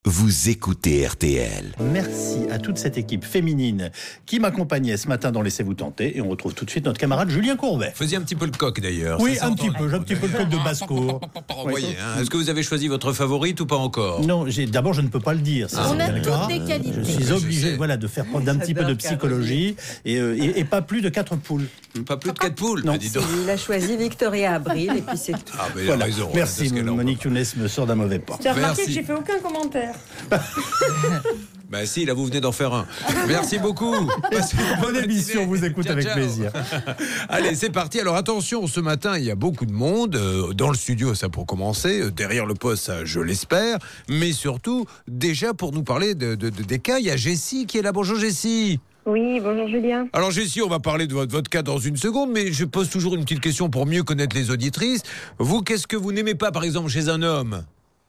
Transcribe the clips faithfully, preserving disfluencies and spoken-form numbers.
vous écoutez R T L. Merci à toute cette équipe féminine qui m'accompagnait ce matin dans Laissez-vous tenter. Et on retrouve tout de suite notre camarade Julien Courbet. Faisiez un petit peu le coq d'ailleurs. Oui, ça un petit peu. J'ai un petit peu le coq de basse-cour. Vous voyez, hein. Est-ce que vous avez choisi votre favorite ou pas encore? Non, j'ai, d'abord je ne peux pas le dire. Ça, On c'est a bien toutes grave. des qualités. Je suis obligé voilà, de faire prendre un petit peu de psychologie et, euh, et, et pas plus de quatre poules. Pas plus de quatre poules. Non. Bah, dis donc. Il a choisi Victoria Abril et puis c'est tout. Ah, mais il a Voilà. raison. Merci, hein, parce que Monique Younes me sort d'un mauvais pas. Tu as remarqué Merci. que j'ai fait aucun commentaire. Bah si, là vous venez d'en faire un. Merci beaucoup. Passez une Bonne émission, vous écoute Ciao, avec ciao. plaisir. Allez, c'est parti. Alors attention, ce matin, il y a beaucoup de monde. Euh, dans le studio, ça pour commencer. Euh, derrière le poste, ça, je l'espère. Mais surtout, déjà pour nous parler de, de, de, des cas, il y a Jessie qui est là. Bonjour Jessie. Oui, bonjour Julien. Alors Jessie, on va parler de votre, votre cas dans une seconde, mais je pose toujours une petite question pour mieux connaître les auditrices. Vous, qu'est-ce que vous n'aimez pas, par exemple, chez un homme?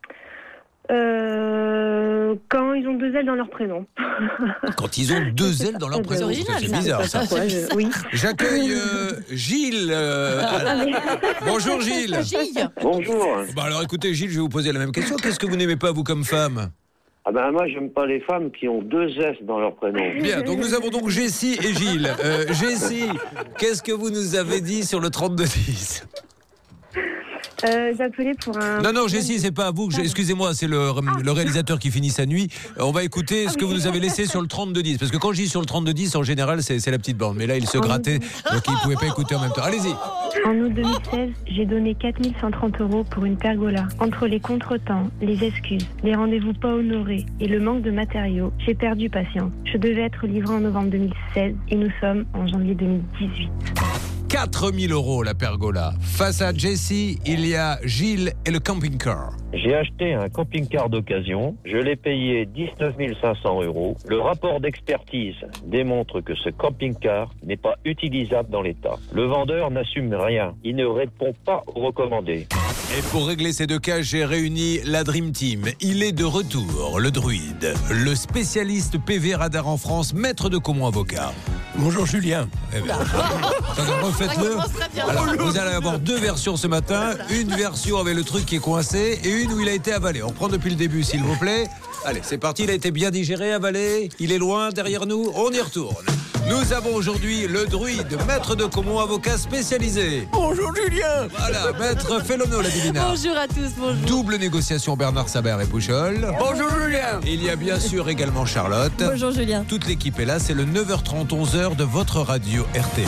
Euh, quand ils ont deux ailes dans leur prénom. Quand ils ont deux ailes dans leur prénom. C'est original, C'est ça. bizarre ça. Pourquoi je- Oui. J'accueille euh, Gilles. euh, Bonjour Gilles. Gilles. Bonjour. Bah alors écoutez Gilles, je vais vous poser la même question. Qu'est-ce que vous n'aimez pas vous comme femme? Ah ben moi j'aime pas les femmes qui ont deux S dans leur prénom. Bien, donc nous avons donc Jessie et Gilles. Euh, Jessie, qu'est-ce que vous nous avez dit sur le trente-deux dix? Euh, J'appelais pour un... Non, non, Jessie, c'est pas à vous. que j'ai- Excusez-moi, c'est le, le réalisateur qui finit sa nuit. Euh, On va écouter ce que vous nous avez laissé sur le trente-deux dix. Parce que quand je dis sur le trente-deux dix, en général, c'est c'est la petite bande. Mais là, il se grattait, donc il ne pouvait pas écouter en même temps. Allez-y. En août deux mille seize, j'ai donné quatre mille cent trente euros pour une pergola. Entre les contretemps, les excuses, les rendez-vous pas honorés et le manque de matériaux, j'ai perdu patience. Je devais être livré en novembre deux mille seize et nous sommes en janvier deux mille dix-huit. quatre mille euros la pergola. Face à Jessie, il y a Gilles et le camping-car. J'ai acheté un camping-car d'occasion, je l'ai payé dix-neuf mille cinq cents euros. Le rapport d'expertise démontre que ce camping-car n'est pas utilisable dans l'état. Le vendeur n'assume rien, il ne répond pas aux recommandés. Et pour régler ces deux cas, j'ai réuni la Dream Team. Il est de retour, le druide, le spécialiste P V radar en France, maître de Caumont avocat. Bonjour Julien. Eh bien, attendez, refaites-le. Alors, vous allez avoir deux versions ce matin. Une version avec le truc qui est coincé et une où il a été avalé. On prend depuis le début, s'il vous plaît. Allez, c'est parti. Il a été bien digéré, avalé. Il est loin derrière nous. On y retourne. Nous avons aujourd'hui le druide, maître de Caumont, avocat spécialisé. Bonjour Julien. Voilà, maître Félono, la divina. Bonjour à tous, bonjour. Double négociation Bernard Saber et Pouchol. Bonjour Julien. Il y a bien sûr également Charlotte. Bonjour Julien. Toute l'équipe est là, c'est le neuf heures trente, onze heures de votre radio R T L.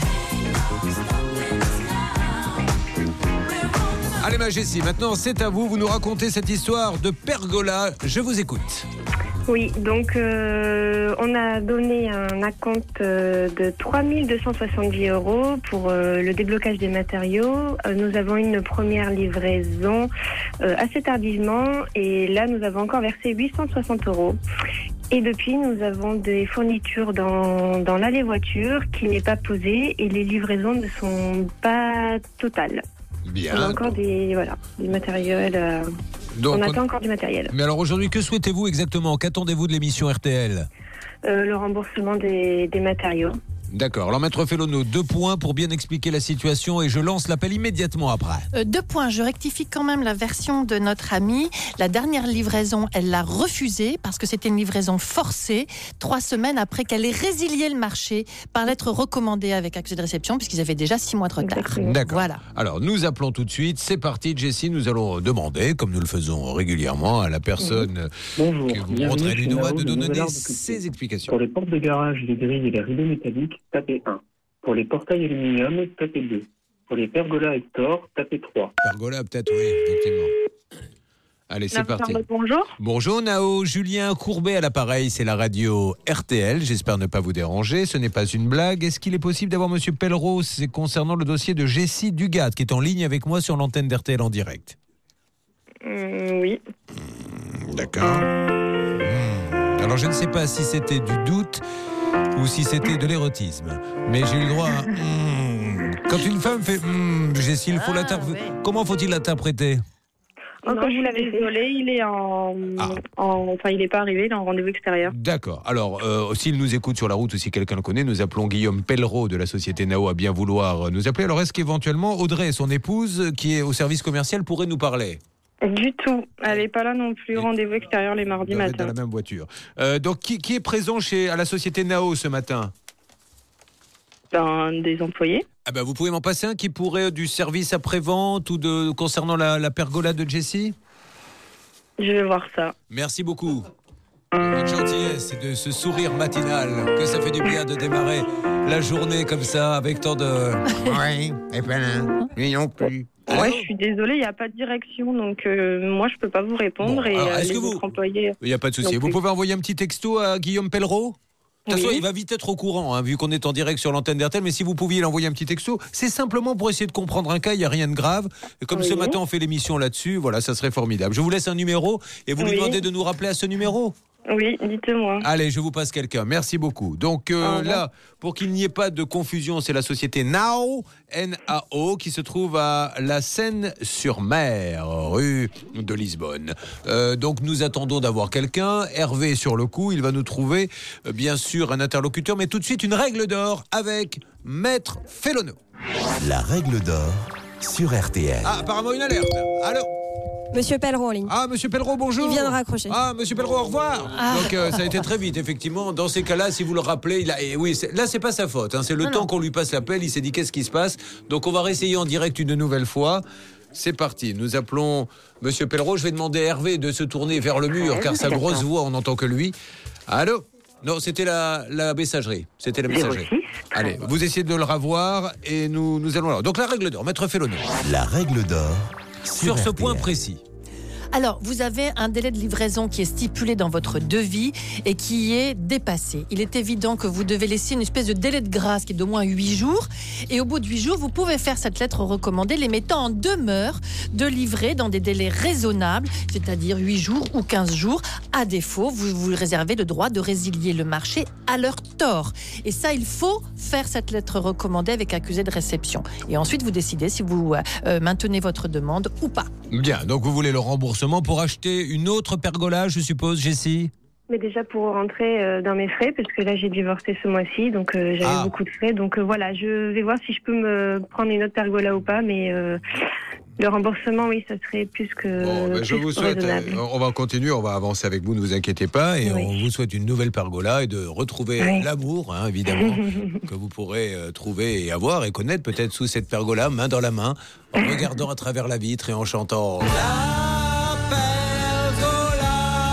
Allez ma Jessie, maintenant c'est à vous, vous nous racontez cette histoire de pergola, je vous écoute. Oui, donc euh, on a donné un acompte euh, de trois mille deux cent soixante-dix euros pour euh, le déblocage des matériaux. Euh, nous avons une première livraison euh, assez tardivement et là nous avons encore versé huit cent soixante euros. Et depuis, nous avons des fournitures dans, dans l'allée voiture qui n'est pas posée et les livraisons ne sont pas totales. Bien. On a encore des, voilà, des matériels. Euh, Donc, on attend encore du matériel. Mais alors aujourd'hui, que souhaitez-vous exactement? Qu'attendez-vous de l'émission R T L? Euh, le remboursement des, des matériaux. D'accord, alors maître Félono, deux points pour bien expliquer la situation et je lance l'appel immédiatement après. Euh, deux points, je rectifie quand même la version de notre amie. La dernière livraison, elle l'a refusée parce que c'était une livraison forcée, trois semaines après qu'elle ait résilié le marché par lettre recommandée avec accusé de réception puisqu'ils avaient déjà six mois de retard. Exactement. D'accord. Voilà. Alors nous appelons tout de suite, c'est parti Jessie, nous allons demander, comme nous le faisons régulièrement, à la personne Bonjour, que vous bienvenue montrez chez du doigt Nao de de donner Nouvelle-Art de ses Culture. explications. Pour les portes de garage, les grilles et les rideaux métalliques, tapez un. Pour les portails aluminium, tapez deux. Pour les pergolas Hector, tapez trois. Pergola peut-être, oui, effectivement. Allez, c'est parti. Bonjour. Bonjour Nao, Julien Courbet à l'appareil, c'est la radio R T L, j'espère ne pas vous déranger, ce n'est pas une blague. Est-ce qu'il est possible d'avoir monsieur Pellereau, c'est concernant le dossier de Jessie Dugat, qui est en ligne avec moi sur l'antenne d'R T L en direct? Mmh, oui. Mmh, D'accord. Mmh. Alors je ne sais pas si c'était du doute ou si c'était de l'érotisme, mais j'ai eu le droit à... Mmh. Quand une femme fait mmh, Jessie, il faut Ah, l'interpréter. ouais. Comment faut-il l'interpréter? Oh, comme vous l'avez désolé, il est en, Ah. en, enfin, il n'est pas arrivé, il est en rendez-vous extérieur. D'accord. Alors, euh, s'il nous écoute sur la route ou si quelqu'un le connaît, nous appelons Guillaume Pellereau de la société Nao à bien vouloir nous appeler. Alors, est-ce qu'éventuellement Audrey, son épouse, qui est au service commercial, pourrait nous parler? Du tout. Elle n'est pas là non plus. Rendez-vous extérieur les mardis Vous êtes matin. dans la même voiture. Euh, donc, qui, qui est présent chez, à la société Nao ce matin? Ben, des employés. Ah ben, vous pouvez m'en passer un qui pourrait du service après-vente ou de, concernant la, la pergola de Jessie? Je vais voir ça. Merci beaucoup. Votre gentillesse et de ce sourire matinal, que ça fait du bien de démarrer la journée comme ça, avec tant de... Oui, et ben, lui non plus. Ouais, je suis désolée, il n'y a pas de direction, donc euh, moi je peux pas vous répondre. Bon, et alors, euh, est-ce les que vous- autres employés. Il n'y a pas de souci. non Vous plus. pouvez envoyer un petit texto à Guillaume Pellereau? De toute façon, Oui. il va vite être au courant, hein, vu qu'on est en direct sur l'antenne d'R T L. Mais si vous pouviez l'envoyer un petit texto, c'est simplement pour essayer de comprendre un cas, il n'y a rien de grave. Et comme ce Oui. matin, on fait l'émission là-dessus, voilà, ça serait formidable. Je vous laisse un numéro et vous lui Oui. demandez de nous rappeler à ce numéro. Oui, dites-moi. Allez, je vous passe quelqu'un. Merci beaucoup. Donc euh, Au revoir. là, pour qu'il n'y ait pas de confusion, c'est la société Nao, N A O, qui se trouve à La Seine-sur-Mer, rue de Lisbonne. Euh, donc nous attendons d'avoir quelqu'un. Hervé est sur le coup, il va nous trouver euh, bien sûr un interlocuteur, mais tout de suite une règle d'or avec Maître Fellono. La règle d'or sur R T L. Ah, apparemment une alerte. Allô? Monsieur Pellereau en ligne. Ah, monsieur Pellereau, bonjour. Il vient de raccrocher. Ah, monsieur Pellereau, au revoir. Ah. Donc, euh, ça a été très vite, effectivement. Dans ces cas-là, si vous le rappelez, il a... et oui, c'est- là, c'est pas sa faute. Hein. C'est le Non, temps non. qu'on lui passe l'appel. Il s'est dit, qu'est-ce qui se passe? Donc, on va réessayer en direct une nouvelle fois. C'est parti. Nous appelons monsieur Pellereau. Je vais demander à Hervé de se tourner vers le mur, car sa grosse voix, on n'entend que lui. Allô? Non, c'était la, la messagerie. C'était la messagerie. Allez, vous essayez de le revoir et nous, nous allons là. Donc, la règle d'or, Maître Fellono. La règle d'or Sur ce point précis. Alors, vous avez un délai de livraison qui est stipulé dans votre devis et qui est dépassé. Il est évident que vous devez laisser une espèce de délai de grâce qui est d'au moins huit jours. Et au bout de huit jours, vous pouvez faire cette lettre recommandée, les mettant en demeure de livrer dans des délais raisonnables, c'est-à-dire huit jours ou quinze jours. À défaut, vous vous réservez le droit de résilier le marché à leur tort. Et ça, il faut faire cette lettre recommandée avec accusé de réception. Et ensuite, vous décidez si vous euh, maintenez votre demande ou pas. Bien, donc vous voulez le remboursement pour acheter une autre pergola, je suppose, Jessie? Mais déjà pour rentrer euh, dans mes frais, parce que là j'ai divorcé ce mois-ci, donc euh, j'avais Ah. beaucoup de frais. Donc euh, voilà, je vais voir si je peux me prendre une autre pergola ou pas, mais euh, le remboursement, oui, ça serait plus que, Bon, ben, je plus vous que souhaite, raisonnable. euh, on va continuer, on va avancer avec vous, ne vous inquiétez pas, et Oui. on vous souhaite une nouvelle pergola et de retrouver Oui. l'amour, hein, évidemment, que vous pourrez euh, trouver et avoir et connaître peut-être sous cette pergola, main dans la main, en regardant à travers la vitre et en chantant La pergola,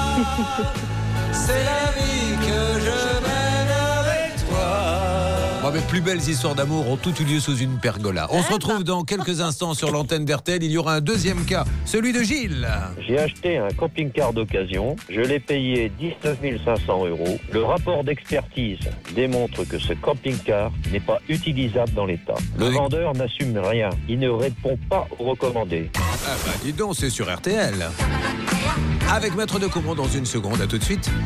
c'est la vie que je mène avec toi. Bon, mes plus belles histoires d'amour ont toutes eu lieu sous une pergola. On se retrouve dans quelques instants sur l'antenne d'R T L. Il y aura un deuxième cas, celui de Gilles. J'ai acheté un camping-car d'occasion, je l'ai payé dix-neuf mille cinq cents euros. Le rapport d'expertise démontre que ce camping-car n'est pas utilisable dans l'état. Le Oui. vendeur n'assume rien, il ne répond pas aux recommandés. Ah bah dis donc, c'est sur R T L. Avec Maître de Comont dans une seconde, à tout de suite.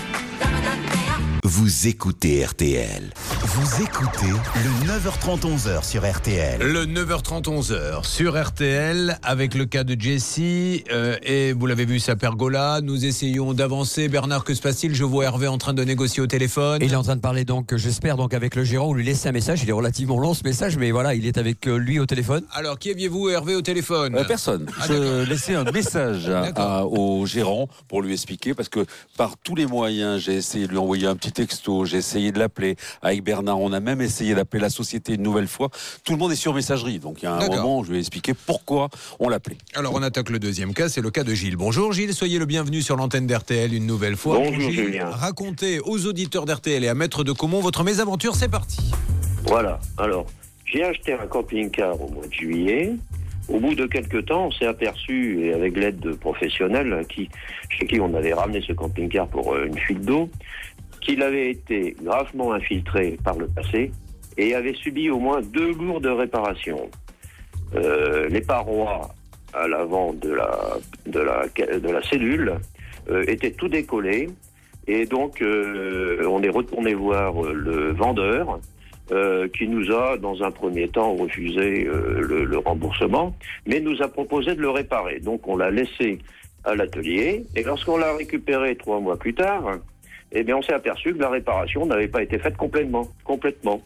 Vous écoutez R T L. Vous écoutez le neuf heures trente onze heures sur R T L. Le neuf heures trente, onze heures sur R T L avec le cas de Jessie euh, et vous l'avez vu, sa pergola. Nous essayons d'avancer. Bernard, que se passe-t-il? Je vois Hervé en train de négocier au téléphone. Et il est en train de parler donc, j'espère, donc avec le gérant, on lui laisse un message. Il est relativement long ce message, mais voilà, il est avec euh, lui au téléphone. Alors, qui aviez-vous, Hervé, au téléphone? Euh, Personne. Ah, Je laissais un message à- à- au gérant pour lui expliquer, parce que par tous les moyens, j'ai essayé de lui envoyer un petit texto, j'ai essayé de l'appeler. Avec Bernard, on a même essayé d'appeler la société une nouvelle fois. Tout le monde est sur messagerie, donc il y a un D'accord. moment où je lui ai expliqué pourquoi on l'appelait. Alors, on attaque le deuxième cas, c'est le cas de Gilles. Bonjour Gilles, soyez le bienvenu sur l'antenne d'R T L une nouvelle fois. Bonjour, Gilles, Julien. racontez aux auditeurs d'R T L et à Maître de Comont votre mésaventure, c'est parti. Voilà. Alors, j'ai acheté un camping-car au mois de juillet. Au bout de quelques temps, on s'est aperçu, et avec l'aide de professionnels qui, chez qui on avait ramené ce camping-car pour euh, une fuite d'eau, qu'il avait été gravement infiltré par le passé et avait subi au moins deux lourdes réparations. Euh, les parois à l'avant de la, de la, de la cellule euh, étaient tout décollées, et donc euh, on est retourné voir euh, le vendeur euh, qui nous a dans un premier temps refusé euh, le, le remboursement, mais nous a proposé de le réparer. Donc on l'a laissé à l'atelier, et lorsqu'on l'a récupéré trois mois plus tard, eh bien on s'est aperçu que la réparation n'avait pas été faite complètement. complètement.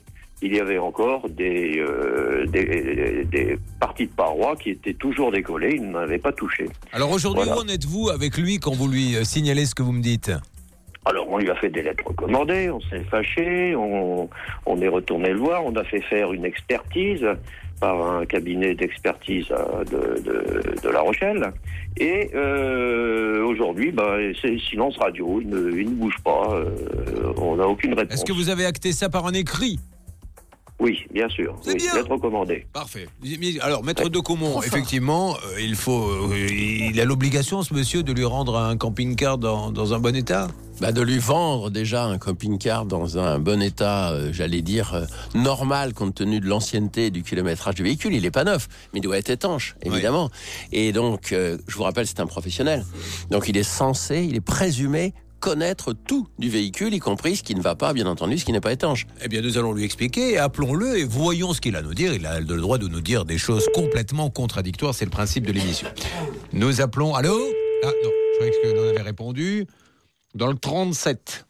il y avait encore des, euh, des, des parties de parois qui étaient toujours décollées, il n'avait pas touché. Alors aujourd'hui, Voilà. où en êtes-vous avec lui quand vous lui euh, signalez ce que vous me dites ? Alors, on lui a fait des lettres recommandées, on s'est fâché, on, on est retourné le voir, on a fait faire une expertise par un cabinet d'expertise euh, de, de, de La Rochelle. Et euh, aujourd'hui, bah, c'est silence radio, il ne, il ne bouge pas, euh, on n'a aucune réponse. Est-ce que vous avez acté ça par un écrit ? Oui, bien sûr, C'est oui, bien. lettre recommandée. Parfait. Alors, maître de Caumont, effectivement, euh, il faut, euh, il a l'obligation, ce monsieur, de lui rendre un camping-car dans, dans un bon état. Bah de lui vendre déjà un camping-car dans un bon état, euh, j'allais dire, euh, normal compte tenu de l'ancienneté et du kilométrage du véhicule. Il n'est pas neuf, mais il doit être étanche, évidemment. Oui. Et donc, euh, je vous rappelle, c'est un professionnel. Donc, il est censé, il est présumé connaître tout du véhicule, y compris ce qui ne va pas, bien entendu, ce qui n'est pas étanche. Eh bien, nous allons lui expliquer, appelons-le et voyons ce qu'il a à nous dire. Il a le droit de nous dire des choses complètement contradictoires, c'est le principe de l'émission. Nous appelons... Allô ? Ah non, je croyais que l'on avait répondu. Dans le trente-sept.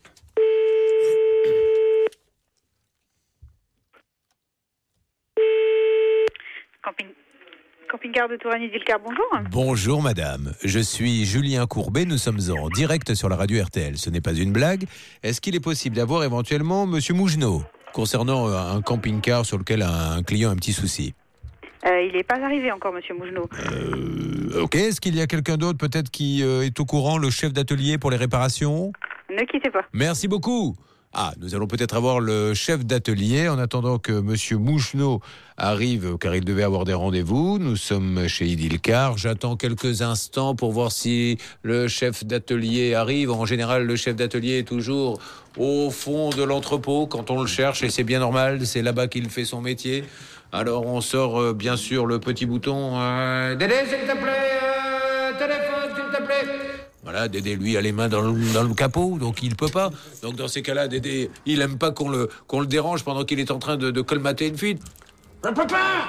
Camping... Camping-car de Touraine-Idilcar, bonjour. Bonjour madame, je suis Julien Courbet, nous sommes en direct sur la radio R T L. Ce n'est pas une blague. Est-ce qu'il est possible d'avoir éventuellement monsieur Mougenot concernant un camping-car sur lequel un client a un petit souci ? Euh, il n'est pas arrivé encore, monsieur Mougenot. Euh, ok, est-ce qu'il y a quelqu'un d'autre peut-être qui euh, est au courant, le chef d'atelier pour les réparations ? Ne quittez pas. Merci beaucoup. Ah, nous allons peut-être avoir le chef d'atelier en attendant que monsieur Mougenot arrive, car il devait avoir des rendez-vous. Nous sommes chez Idilcar. J'attends quelques instants pour voir si le chef d'atelier arrive. En général, le chef d'atelier est toujours au fond de l'entrepôt quand on le cherche, et c'est bien normal, c'est là-bas qu'il fait son métier. Alors on sort euh, bien sûr le petit bouton euh, Dédé, s'il te plaît, euh, téléphone, s'il te plaît. Voilà, Dédé, lui, a les mains dans le, dans le capot, donc il peut pas. Donc dans ces cas-là, Dédé, il aime pas qu'on le, qu'on le dérange pendant qu'il est en train de, de colmater une fuite. Je peux pas.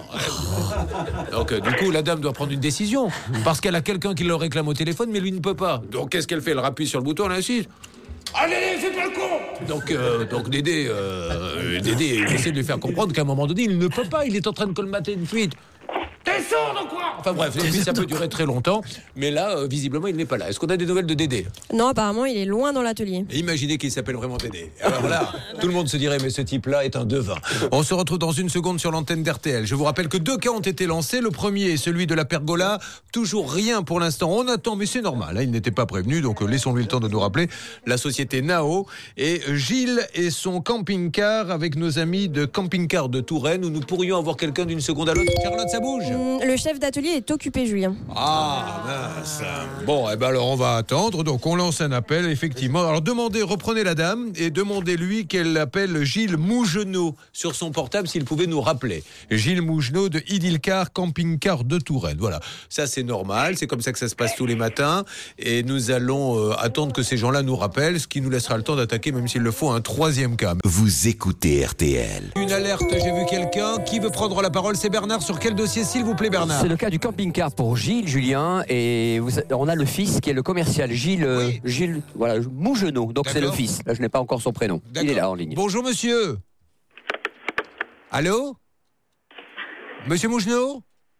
Donc euh, du coup, la dame doit prendre une décision, parce qu'elle a quelqu'un qui le réclame au téléphone, mais lui ne peut pas. Donc qu'est-ce qu'elle fait ? Elle rappuie sur le bouton, elle insiste. Allez, fais pas le con. Donc, euh, donc Dédé, euh, Dédé il essaie de lui faire comprendre qu'à un moment donné, il ne peut pas, il est en train de colmater une fuite. T'es sourd ou quoi ? Enfin bref, et puis ça peut durer très longtemps, mais là, euh, visiblement, il n'est pas là. Est-ce qu'on a des nouvelles de Dédé ? Non, apparemment, il est loin dans l'atelier. Et imaginez qu'il s'appelle vraiment Dédé. Alors là, tout le monde se dirait, mais ce type-là est un devin. On se retrouve dans une seconde sur l'antenne d'R T L. Je vous rappelle que deux cas ont été lancés. Le premier est celui de la pergola. Toujours rien pour l'instant. On attend, mais c'est normal. Hein, il n'était pas prévenu, donc euh, laissons-lui le temps de nous rappeler. La société Nao et Gilles et son camping-car avec nos amis de camping-car de Touraine, où nous pourrions avoir quelqu'un d'une seconde à l'autre. Charlotte, ça bouge ? Mmh, le chef d'atelier est occupé, Julien. Ah, mince. Bon, eh ben alors on va attendre. Donc on lance un appel, effectivement. Alors demandez, reprenez la dame et demandez-lui qu'elle appelle Gilles Mougenot sur son portable s'il pouvait nous rappeler. Gilles Mougenot de Idilcar, camping-car de Touraine. Voilà, ça c'est normal, c'est comme ça que ça se passe tous les matins. Et nous allons euh, attendre que ces gens-là nous rappellent, ce qui nous laissera le temps d'attaquer, même s'il le faut, un troisième cas. Vous écoutez R T L. Une alerte, j'ai vu quelqu'un. Qui veut prendre la parole ? C'est Bernard. Sur quel dossier, s'il vous plaît, Bernard ? C'est le cas du camping-car pour Gilles, Julien, et vous, on a le fils qui est le commercial, Gilles, oui. Gilles, voilà, Mougenot, donc c'est le fils. Là, je n'ai pas encore son prénom. D'accord. Il est là en ligne. Bonjour, monsieur. Allô ? Monsieur Mougenot ?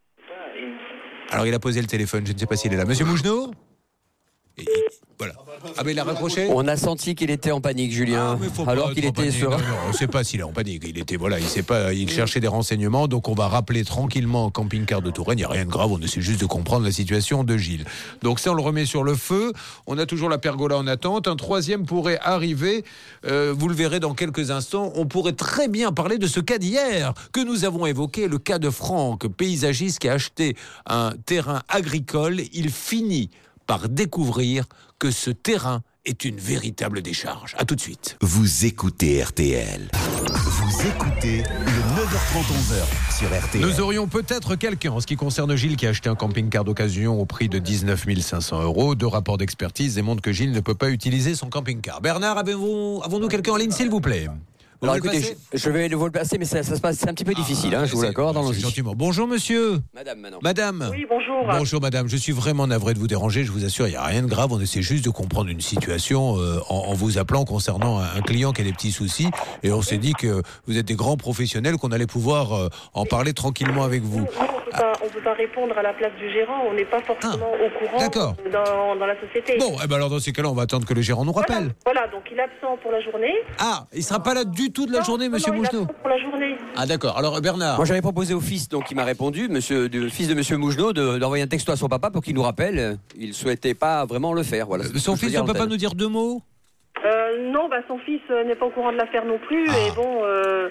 Alors, il a posé le téléphone, je ne sais pas s'il est là. Monsieur Mougenot ? Et, voilà. Ah, mais il a raccroché ? On a senti qu'il était en panique, Julien. Ah, alors qu'il était sur. Non, non, on ne sait pas s'il est en panique. Il était, voilà, il sait pas, il cherchait des renseignements. Donc, on va rappeler tranquillement au camping-car de Touraine. Il n'y a rien de grave. On essaie juste de comprendre la situation de Gilles. Donc, ça, on le remet sur le feu. On a toujours la pergola en attente. Un troisième pourrait arriver. Euh, vous le verrez dans quelques instants. On pourrait très bien parler de ce cas d'hier que nous avons évoqué, le cas de Franck, paysagiste qui a acheté un terrain agricole. Il finit par découvrir que ce terrain est une véritable décharge. À tout de suite. Vous écoutez R T L. Vous écoutez le neuf heures trente, onze heures sur R T L. Nous aurions peut-être quelqu'un en ce qui concerne Gilles qui a acheté un camping-car d'occasion au prix de dix-neuf mille cinq cents euros. Deux rapports d'expertise démontrent que Gilles ne peut pas utiliser son camping-car. Bernard, avez-vous, avons-nous quelqu'un en ligne, s'il vous plaît ? Alors écoutez, je, je vais le placer, mais ça, ça se passe, c'est un petit peu difficile, hein, je vous l'accorde. Dans gentiment. Bonjour monsieur. Madame, maintenant. Madame. Oui, bonjour. Bonjour madame, je suis vraiment navré de vous déranger, je vous assure, il n'y a rien de grave, on essaie juste de comprendre une situation euh, en, en vous appelant concernant un, un client qui a des petits soucis, et on s'est dit que vous êtes des grands professionnels, qu'on allait pouvoir euh, en parler tranquillement avec vous. Non, on ne peut pas répondre à la place du gérant, on n'est pas forcément ah, au courant d'accord. Dans, dans la société. Bon, eh ben alors dans ces cas-là, on va attendre que le gérant nous rappelle. Voilà, voilà, donc il est absent pour la journée. Ah, il ne sera pas là du tout de la non, journée, non, monsieur non, Mougenot. Pour la journée. Ah d'accord, alors Bernard. Moi j'avais proposé au fils, donc il m'a répondu, monsieur, le fils de monsieur Mougenot, de, d'envoyer un texto à son papa pour qu'il nous rappelle. Il ne souhaitait pas vraiment le faire. Voilà, son fils ne peut pas nous dire deux mots? Euh, non, bah, son fils euh, n'est pas au courant de l'affaire non plus. Ah. Et bon. Euh,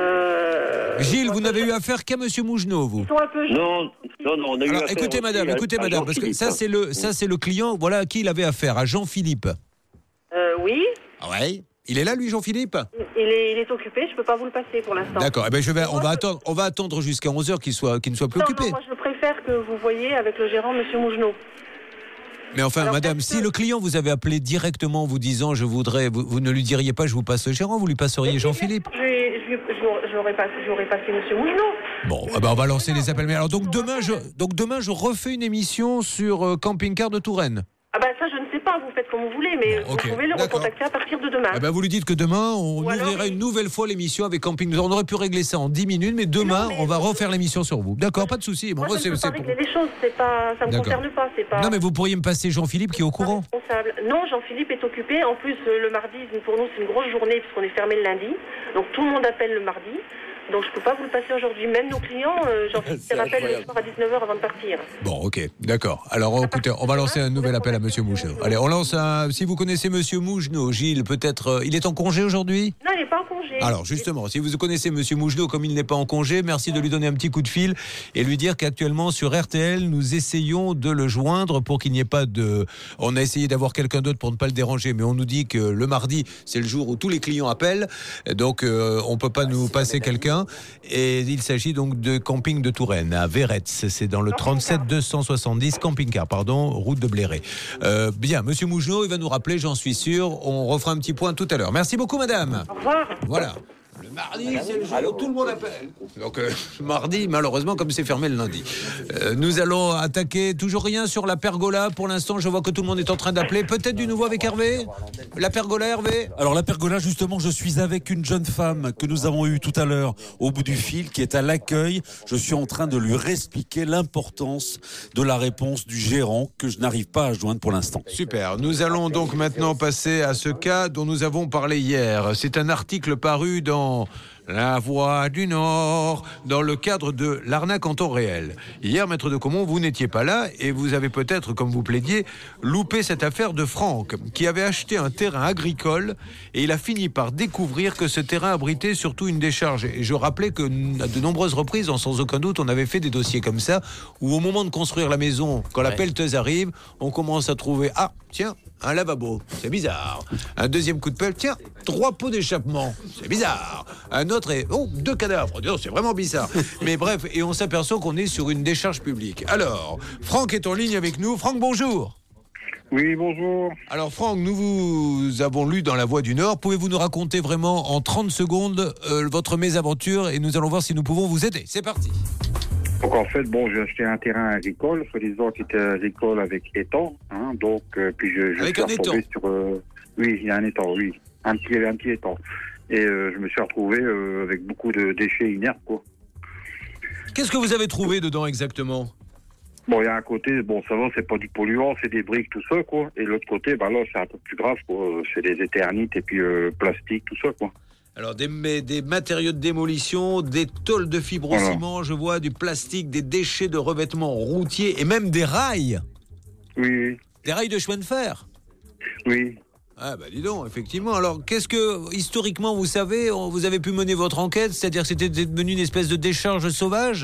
euh, Gilles, vous n'avez eu affaire qu'à monsieur Mougenot, vous? Ils sont un peu. Non, non, non, on a eu Alors, affaire écoutez, madame, écoutez, à, madame, à parce que ça, c'est le, ça, c'est le client, voilà, à qui il avait affaire, à Jean-Philippe. Euh, oui. Ah ouais. Il est là, lui, Jean-Philippe? il est, il est occupé, je ne peux pas vous le passer pour l'instant. D'accord, eh ben, je vais, on, va attendre, on va attendre jusqu'à onze heures qu'il, soit, qu'il ne soit plus non, occupé. Non, moi, je préfère que vous voyiez avec le gérant, monsieur Mougenot. Mais enfin, alors, madame, si le client vous avait appelé directement en vous disant je voudrais, vous, vous ne lui diriez pas je vous passe le gérant, vous lui passeriez Jean-Philippe. Je, je, je, j'aurais pas, j'aurais passé monsieur Mougenot. Bon, ah ben on va lancer les appels. Mais alors donc demain, je, donc demain, je refais une émission sur euh, camping-car de Touraine. Ah ben ça, je ne sais pas, vous faites comme vous voulez, mais bon, okay. Vous pouvez le D'accord. recontacter à partir de demain. Eh ben vous lui dites que demain, on Ou ouvrira alors, une nouvelle fois l'émission avec Camping. On aurait pu régler ça en dix minutes, mais demain, non, mais on va refaire l'émission sur vous. D'accord, pas de souci. Bon, moi, je ne peux pas régler les choses, c'est pas, ça ne me concerne pas, c'est pas... Non, mais vous pourriez me passer Jean-Philippe qui est au courant. Responsable. Non, Jean-Philippe est occupé. En plus, le mardi, pour nous, c'est une grosse journée puisqu'on est fermé le lundi. Donc tout le monde appelle le mardi. Donc je ne peux pas vous le passer aujourd'hui. Même nos clients, euh, Jean-Philippe les rappelle le soir à dix-neuf heures avant de partir. Bon, ok, d'accord. Alors écoutez, on va lancer un nouvel appel à monsieur Mougenot. Allez, on lance un... Si vous connaissez monsieur Mougenot, Gilles, peut-être... Euh, il est en congé aujourd'hui? Non, il n'est pas en congé. Alors justement, si vous connaissez monsieur Mougenot, comme il n'est pas en congé, merci de lui donner un petit coup de fil et lui dire qu'actuellement sur R T L, nous essayons de le joindre pour qu'il n'y ait pas de... On a essayé d'avoir quelqu'un d'autre pour ne pas le déranger, mais on nous dit que le mardi, c'est le jour où tous les clients appellent, donc euh, on ne peut pas nous passer quelqu'un. Et il s'agit donc de camping de Touraine, à Véretz. C'est dans le trente-sept deux cent soixante-dix, camping-car, pardon, route de Bléré. Euh, bien, monsieur Mougenot, il va nous rappeler, j'en suis sûr. On refera un petit point tout à l'heure. Merci beaucoup, madame. Au revoir. Voilà. Le mardi, c'est le jour où tout le monde appelle. Donc, euh, mardi, malheureusement, comme c'est fermé le lundi. Euh, nous allons attaquer toujours rien sur la pergola. Pour l'instant, je vois que tout le monde est en train d'appeler. Peut-être du nouveau avec Hervé? La pergola, Hervé? Alors, la pergola, justement, je suis avec une jeune femme que nous avons eue tout à l'heure au bout du fil, qui est à l'accueil. Je suis en train de lui réexpliquer l'importance de la réponse du gérant que je n'arrive pas à joindre pour l'instant. Super. Nous allons donc maintenant passer à ce cas dont nous avons parlé hier. C'est un article paru dans La Voix du Nord, dans le cadre de l'arnaque en temps réel. Hier, maître de Comont, vous n'étiez pas là et vous avez peut-être, comme vous plaidiez, loupé cette affaire de Franck, qui avait acheté un terrain agricole et il a fini par découvrir que ce terrain abritait surtout une décharge. Et je rappelais que à de nombreuses reprises, sans aucun doute, on avait fait des dossiers comme ça, où au moment de construire la maison, quand la pelleteuse arrive, on commence à trouver, ah, tiens, un lavabo, c'est bizarre. Un deuxième coup de pelle, tiens, trois pots d'échappement, c'est bizarre. Un autre est, oh, deux cadavres, c'est vraiment bizarre. Mais bref, et on s'aperçoit qu'on est sur une décharge publique. Alors, Franck est en ligne avec nous. Franck, bonjour. Oui, bonjour. Alors Franck, nous vous avons lu dans La Voix du Nord. Pouvez-vous nous raconter vraiment en trente secondes euh, votre mésaventure et nous allons voir si nous pouvons vous aider. C'est parti. Donc en fait, bon, j'ai acheté un terrain agricole, soi-disant qu'il était agricole avec étang, hein, donc euh, puis je, je avec suis un étang. sur, euh, oui, il y a un étang, oui, un petit, un petit étang, et euh, je me suis retrouvé euh, avec beaucoup de déchets inertes, quoi. Qu'est-ce que vous avez trouvé dedans exactement? Bon, il y a un côté, bon, ça va, c'est pas du polluant, c'est des briques, tout ça, quoi, et l'autre côté, bah là, c'est un peu plus grave, quoi, c'est des éternites et puis euh, plastique, tout ça, quoi. Alors, des, des matériaux de démolition, des tôles de fibrociment, voilà. Je vois du plastique, des déchets de revêtements routiers et même des rails. Oui. Des rails de chemin de fer. Oui. Ah, bah dis donc, effectivement. Alors, qu'est-ce que, historiquement, vous savez, vous avez pu mener votre enquête, c'est-à-dire que c'était devenu une espèce de décharge sauvage?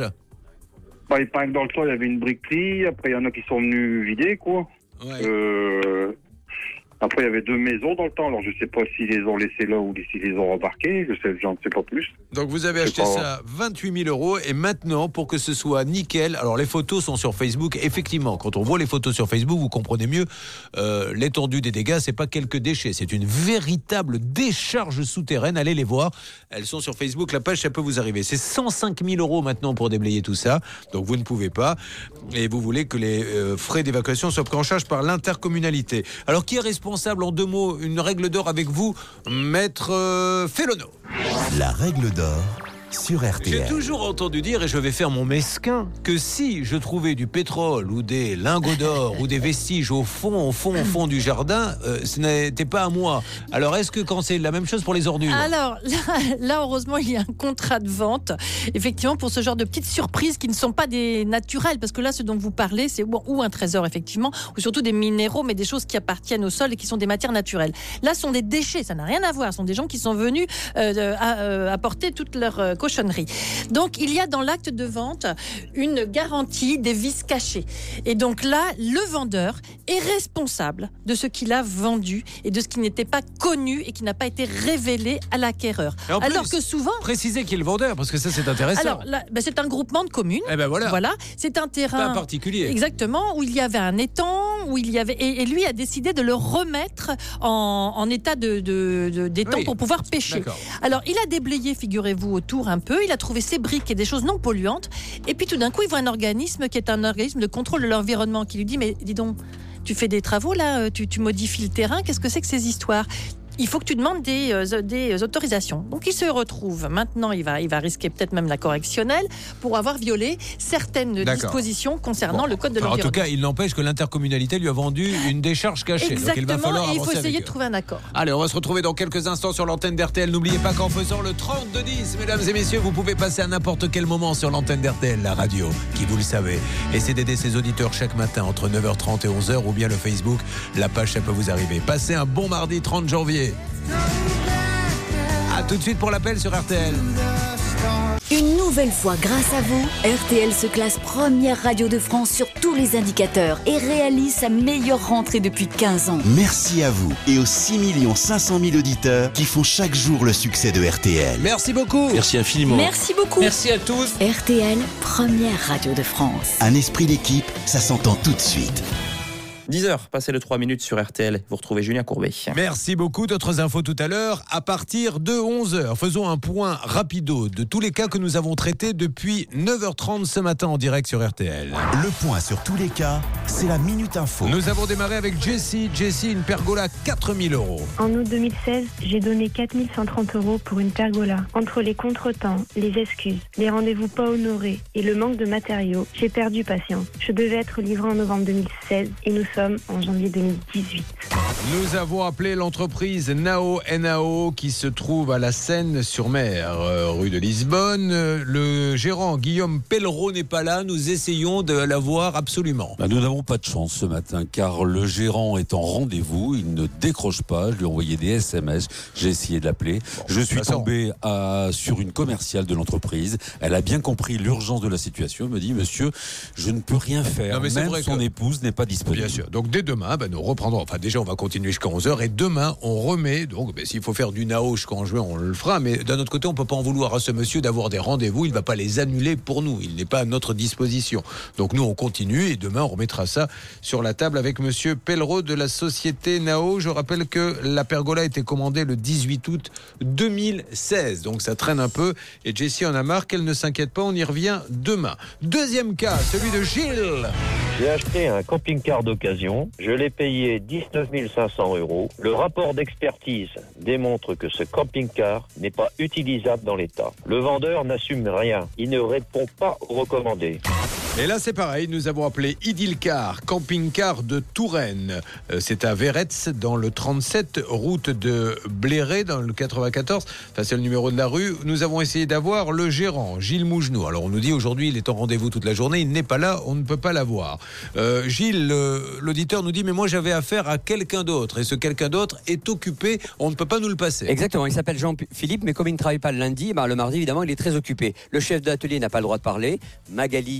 Bah, il paraît que dans le toit, il y avait une briqueterie, après, il y en a qui sont venus vider, quoi. Ouais. Euh... Après, il y avait deux maisons dans le temps, alors je sais pas s'ils les ont laissées là ou s'ils les ont rembarquées, je sais, j'en sais pas plus. Donc vous avez acheté pas... ça vingt-huit mille euros et maintenant pour que ce soit nickel, alors les photos sont sur Facebook, effectivement, quand on voit les photos sur Facebook, vous comprenez mieux euh, l'étendue des dégâts, c'est pas quelques déchets, c'est une véritable décharge souterraine, allez les voir, elles sont sur Facebook, la page ça peut vous arriver, c'est cent cinq mille euros maintenant pour déblayer tout ça, donc vous ne pouvez pas et vous voulez que les euh, frais d'évacuation soient pris en charge par l'intercommunalité. Alors qui est responsable en deux mots, une règle d'or avec vous, maître euh, Félono. La règle d'or sur R T L. J'ai toujours entendu dire, et je vais faire mon mesquin, que si je trouvais du pétrole ou des lingots d'or ou des vestiges au fond, au fond, au fond du jardin, euh, ce n'était pas à moi. Alors est-ce que quand c'est la même chose pour les ordures ? Alors là, là, heureusement, il y a un contrat de vente, effectivement, pour ce genre de petites surprises qui ne sont pas des naturelles, parce que là, ce dont vous parlez, c'est bon, ou un trésor, effectivement, ou surtout des minéraux, mais des choses qui appartiennent au sol et qui sont des matières naturelles. Là, ce sont des déchets, ça n'a rien à voir. Ce sont des gens qui sont venus euh, à, euh, apporter toute leur euh, cochonnerie. Donc, il y a dans l'acte de vente une garantie des vices cachés. Et donc là, le vendeur est responsable de ce qu'il a vendu et de ce qui n'était pas connu et qui n'a pas été révélé à l'acquéreur. Alors plus, que souvent... Précisez qui est le vendeur, parce que ça, c'est intéressant. Alors, là, ben, c'est un groupement de communes. Eh ben voilà. Voilà. C'est un terrain... Pas particulier. Exactement, où il y avait un étang, où il y avait... Et, et lui a décidé de le remettre en, en état de, de, de, d'étang Oui. pour pouvoir pêcher. D'accord. Alors, il a déblayé, figurez-vous, autour un peu. Il a trouvé ses briques et des choses non polluantes. Et puis, tout d'un coup, il voit un organisme qui est un organisme de contrôle de l'environnement qui lui dit, mais dis donc, tu fais des travaux là, tu, tu modifies le terrain, qu'est-ce que c'est que ces histoires ? Il faut que tu demandes des, euh, des autorisations. Donc il se retrouve, maintenant il va, il va risquer peut-être même la correctionnelle pour avoir violé certaines D'accord. dispositions concernant Bon. le code de Enfin, l'environnement. En tout cas, il n'empêche que l'intercommunalité lui a vendu une décharge cachée. Exactement, Donc il va falloir et il faut avancer essayer avec de eux. trouver un accord. Allez, on va se retrouver dans quelques instants sur l'antenne d'R T L. N'oubliez pas qu'en faisant le trente-deux dix, mesdames et messieurs, vous pouvez passer à n'importe quel moment sur l'antenne d'R T L, la radio, qui, vous le savez, essaie d'aider ses auditeurs chaque matin entre neuf heures trente et onze heures, ou bien le Facebook, la page, ça peut vous arriver. Passez un bon mardi trente janvier. A tout de suite pour l'appel sur R T L. Une nouvelle fois, grâce à vous, R T L se classe première radio de France sur tous les indicateurs et réalise sa meilleure rentrée depuis quinze ans. Merci à vous et aux six millions cinq cent mille auditeurs qui font chaque jour le succès de R T L. Merci beaucoup. Merci infiniment. Merci beaucoup. Merci à tous. R T L, première radio de France. Un esprit d'équipe, ça s'entend tout de suite. dix heures, passez le trois minutes sur R T L. Vous retrouvez Julien Courbet. Merci beaucoup. D'autres infos tout à l'heure à partir de onze heures. Faisons un point rapido de tous les cas que nous avons traités depuis neuf heures trente ce matin en direct sur R T L. Le point sur tous les cas, c'est la Minute Info. Nous avons démarré avec Jessie. Jessie, une pergola quatre mille euros. En août deux mille seize, j'ai donné quatre mille cent trente euros pour une pergola. Entre les contretemps, les excuses, les rendez-vous pas honorés et le manque de matériaux, j'ai perdu patience. Je devais être livré en novembre deux mille seize et nous sommes en janvier deux mille dix-huit. Nous avons appelé l'entreprise Nao N A O qui se trouve à la Seine-sur-Mer, euh, rue de Lisbonne. Euh, Le gérant Guillaume Pellereau n'est pas là. Nous essayons de l'avoir absolument. Bah, nous n'avons pas de chance ce matin car le gérant est en rendez-vous. Il ne décroche pas. Je lui ai envoyé des S M S. J'ai essayé de l'appeler. Bon, je suis tombé à, sur une commerciale de l'entreprise. Elle a bien compris l'urgence de la situation. Elle me dit, monsieur, je ne peux rien faire. Non, mais c'est Même vrai son que... épouse n'est pas disponible. Bien sûr. Donc dès demain, ben, nous reprendrons. Enfin déjà, on va continuer jusqu'à onze heures et demain, on remet. Donc ben, s'il faut faire du Nao jusqu'en juin, on le fera. Mais d'un autre côté, on ne peut pas en vouloir à ce monsieur d'avoir des rendez-vous. Il ne va pas les annuler pour nous. Il n'est pas à notre disposition. Donc nous, on continue et demain, on remettra ça sur la table avec monsieur Pellereau de la société Nao. Je rappelle que la pergola a été commandée le dix-huit août deux mille seize. Donc ça traîne un peu. Et Jessie en a marre qu'elle ne s'inquiète pas. On y revient demain. Deuxième cas, celui de Gilles. J'ai acheté un camping-car d'occasion. Je l'ai payé dix-neuf mille cinq cents euros. Le rapport d'expertise démontre que ce camping-car n'est pas utilisable dans l'état. Le vendeur n'assume rien. Il ne répond pas aux recommandés. Et là, c'est pareil. Nous avons appelé Idilcar, camping-car de Touraine. Euh, c'est à Véretz, dans le trente-sept, route de Bléré, dans le quatre-vingt-quatorze. Enfin, c'est le numéro de la rue. Nous avons essayé d'avoir le gérant, Gilles Mougenou. Alors, on nous dit aujourd'hui, il est en rendez-vous toute la journée. Il n'est pas là. On ne peut pas l'avoir. Euh, Gilles, euh, l'auditeur nous dit, mais moi, j'avais affaire à quelqu'un d'autre. Et ce quelqu'un d'autre est occupé. On ne peut pas nous le passer. Exactement. Il s'appelle Jean-Philippe, mais comme il ne travaille pas le lundi, ben, le mardi, évidemment, il est très occupé. Le chef d'atelier n'a pas le droit de parler. Magali a été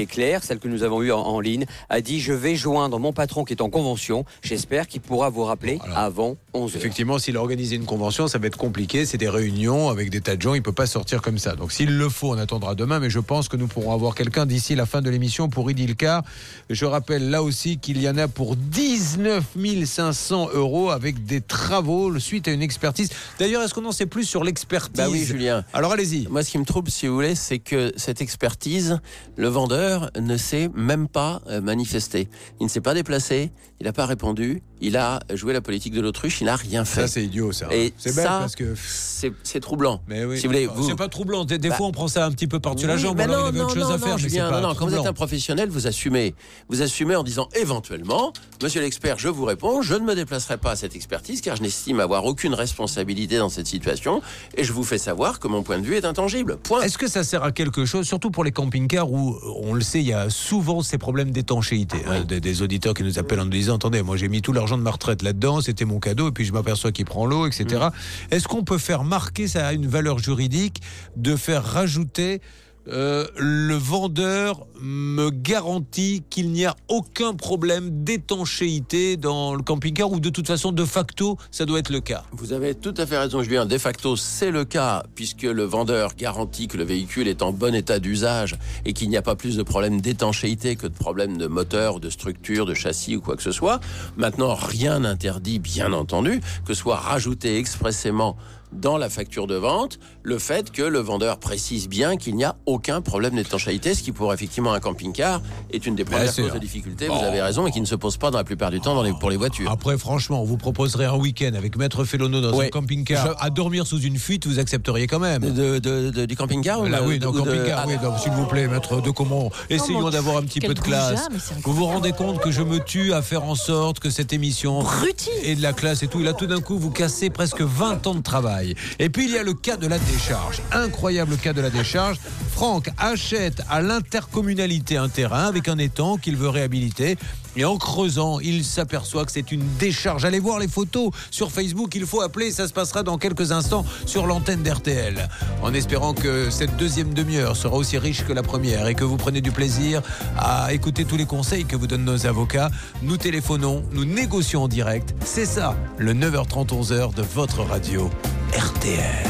été claire, celle que nous avons eue en, en ligne, a dit je vais joindre mon patron qui est en convention. J'espère qu'il pourra vous rappeler voilà. avant onze heures. Effectivement, s'il a organisé une convention, ça va être compliqué. C'est des réunions avec des tas de gens. Il ne peut pas sortir comme ça. Donc s'il le faut, on attendra demain. Mais je pense que nous pourrons avoir quelqu'un d'ici la fin de l'émission pour Idilcar. Je rappelle là aussi qu'il y en a pour dix-neuf mille cinq cents euros avec des travaux suite à une expertise. D'ailleurs, est-ce qu'on en sait plus sur l'expertise ? Bah oui, Julien. Alors allez-y. Moi, ce qui me trouble, si vous voulez, c'est que cette expertise, le vendeur ne s'est même pas manifesté. Il ne s'est pas déplacé, il n'a pas répondu, il a joué la politique de l'autruche, il n'a rien fait. Ça, c'est idiot, ça. Et c'est bête ça, parce que c'est, c'est troublant. Mais oui. Si vous voulez, vous... C'est pas troublant. Des, des bah... fois, on prend ça un petit peu par-dessus oui, la jambe. Ben alors non, il avait non, autre chose non, à faire. non, mais Julien, c'est pas non, non. Quand vous êtes un professionnel, vous assumez. Vous assumez en disant éventuellement, monsieur l'expert, je vous réponds, je ne me déplacerai pas à cette expertise car je n'estime avoir aucune responsabilité dans cette situation et je vous fais savoir que mon point de vue est intangible. Point. Est-ce que ça sert à quelque chose, surtout pour les camping-cars où, on le sait, il y a souvent ces problèmes d'étanchéité oui. hein, des, des auditeurs qui nous appellent en nous disant attendez, moi j'ai mis tout l'argent de ma retraite là-dedans, c'était mon cadeau et puis je m'aperçois qu'il prend l'eau, et cetera. Mmh. Est-ce qu'on peut faire marquer, ça a une valeur juridique, de faire rajouter Euh, le vendeur me garantit qu'il n'y a aucun problème d'étanchéité dans le camping-car ou de toute façon de facto ça doit être le cas. Vous avez tout à fait raison Julien, de facto c'est le cas puisque le vendeur garantit que le véhicule est en bon état d'usage et qu'il n'y a pas plus de problèmes d'étanchéité que de problèmes de moteur, de structure, de châssis ou quoi que ce soit. Maintenant rien n'interdit bien entendu que soit rajouté expressément dans la facture de vente, le fait que le vendeur précise bien qu'il n'y a aucun problème d'étanchéité, ce qui pour effectivement un camping-car est une des premières causes de difficulté, bon. Vous avez raison, et qui ne se pose pas dans la plupart du temps dans les, pour les voitures. Après franchement, on vous proposerait un week-end avec Maître Félono dans ouais. un camping-car Je... à dormir sous une fuite, vous accepteriez quand même. De, de, de, du camping-car ou Là, oui, dans le camping-car, de... oui, donc, s'il vous plaît, Maître de comment essayons non, d'avoir un petit peu de classe. Vous vous rendez compte que je me tue à faire en sorte que cette émission Bruti. ait de la classe et tout, et là tout d'un coup vous cassez presque vingt ans de travail. Et puis il y a le cas de la décharge, incroyable cas de la décharge. Franck achète à l'intercommunalité un terrain avec un étang qu'il veut réhabiliter et en creusant, il s'aperçoit que c'est une décharge. Allez voir les photos sur Facebook, il faut appeler, ça se passera dans quelques instants sur l'antenne d'R T L. En espérant que cette deuxième demi-heure sera aussi riche que la première et que vous prenez du plaisir à écouter tous les conseils que vous donnent nos avocats. Nous téléphonons, nous négocions en direct. C'est ça, le neuf heures trente, onze heures de votre radio R T L.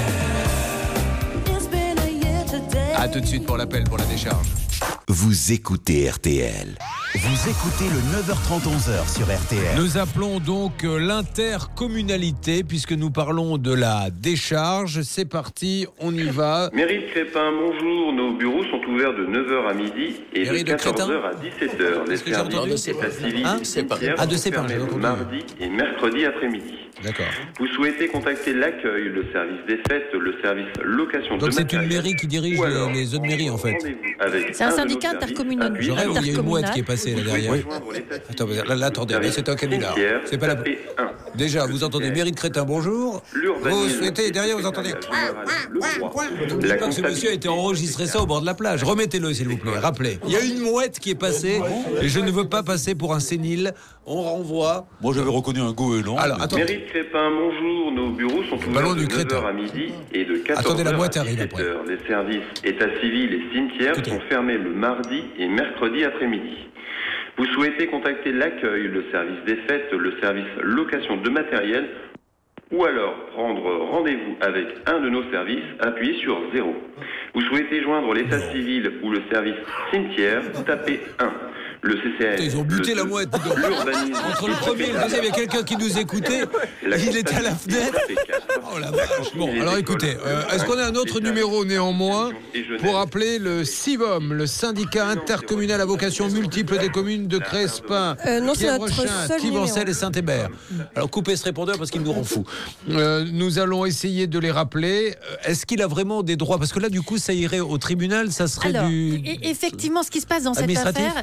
A tout de suite pour l'appel pour la décharge. Vous écoutez R T L. Vous écoutez le neuf heures trente, onze heures sur R T L. Nous appelons donc l'intercommunalité puisque nous parlons de la décharge. C'est parti, on y va. Mairie de Crépin, bonjour. Nos bureaux sont ouverts de neuf heures à midi et Mairie de quatorze heures à dix-sept heures. Les services d'état civil et cimetière ah, de sont fermés le mardi et mercredi après-midi. D'accord. Vous souhaitez contacter l'accueil, le service des fêtes, le service location de donc matériel. Donc c'est une mairie qui dirige les, les autres mairies en fait. C'est un syndicat intercommunal. Je rêve où il y a une mouette qui est passée là derrière. Oui. Attends, là, là attendez, là, c'est un canular. C'est pas la. Déjà, vous entendez mairie de Crétin, bonjour. Vous souhaitez, derrière, vous entendez. Je ne dis pas que ce monsieur a été enregistré ça au bord de la plage. Remettez-le, s'il vous plaît. Rappelez. Il y a une mouette qui est passée et je ne veux pas passer pour un sénile. On renvoie. Moi, j'avais reconnu un goéland. Alors, attendez. Mairie de Crépin, bonjour. Nos bureaux sont ouverts de neuf heures à midi et de quatorze heures à dix-sept heures. Les services état civil et cimetière sont fermés le mardi et mercredi après-midi. Vous souhaitez contacter l'accueil, le service des fêtes, le service location de matériel ou alors prendre rendez-vous avec un de nos services, appuyez sur zéro. Vous souhaitez joindre l'état civil ou le service cimetière, tapez un. Le C C N. Ils ont buté la mouette. Entre le premier et le deuxième, il y a quelqu'un qui nous écoutait. Il était à la fenêtre. Oh la vache. Bon, alors écoutez, euh, est-ce qu'on a un autre numéro néanmoins pour appeler le SIVOM, le syndicat intercommunal à vocation multiple des communes de Crespin, euh, non, c'est notre seul Tivancelle et Saint-Hébert. Alors coupez ce répondeur parce qu'il nous rend fou. Euh, nous allons essayer de les rappeler. Est-ce qu'il a vraiment des droits? Parce que là, du coup, ça irait au tribunal, ça serait alors, du. Effectivement, ce qui se passe dans cette affaire, c'est que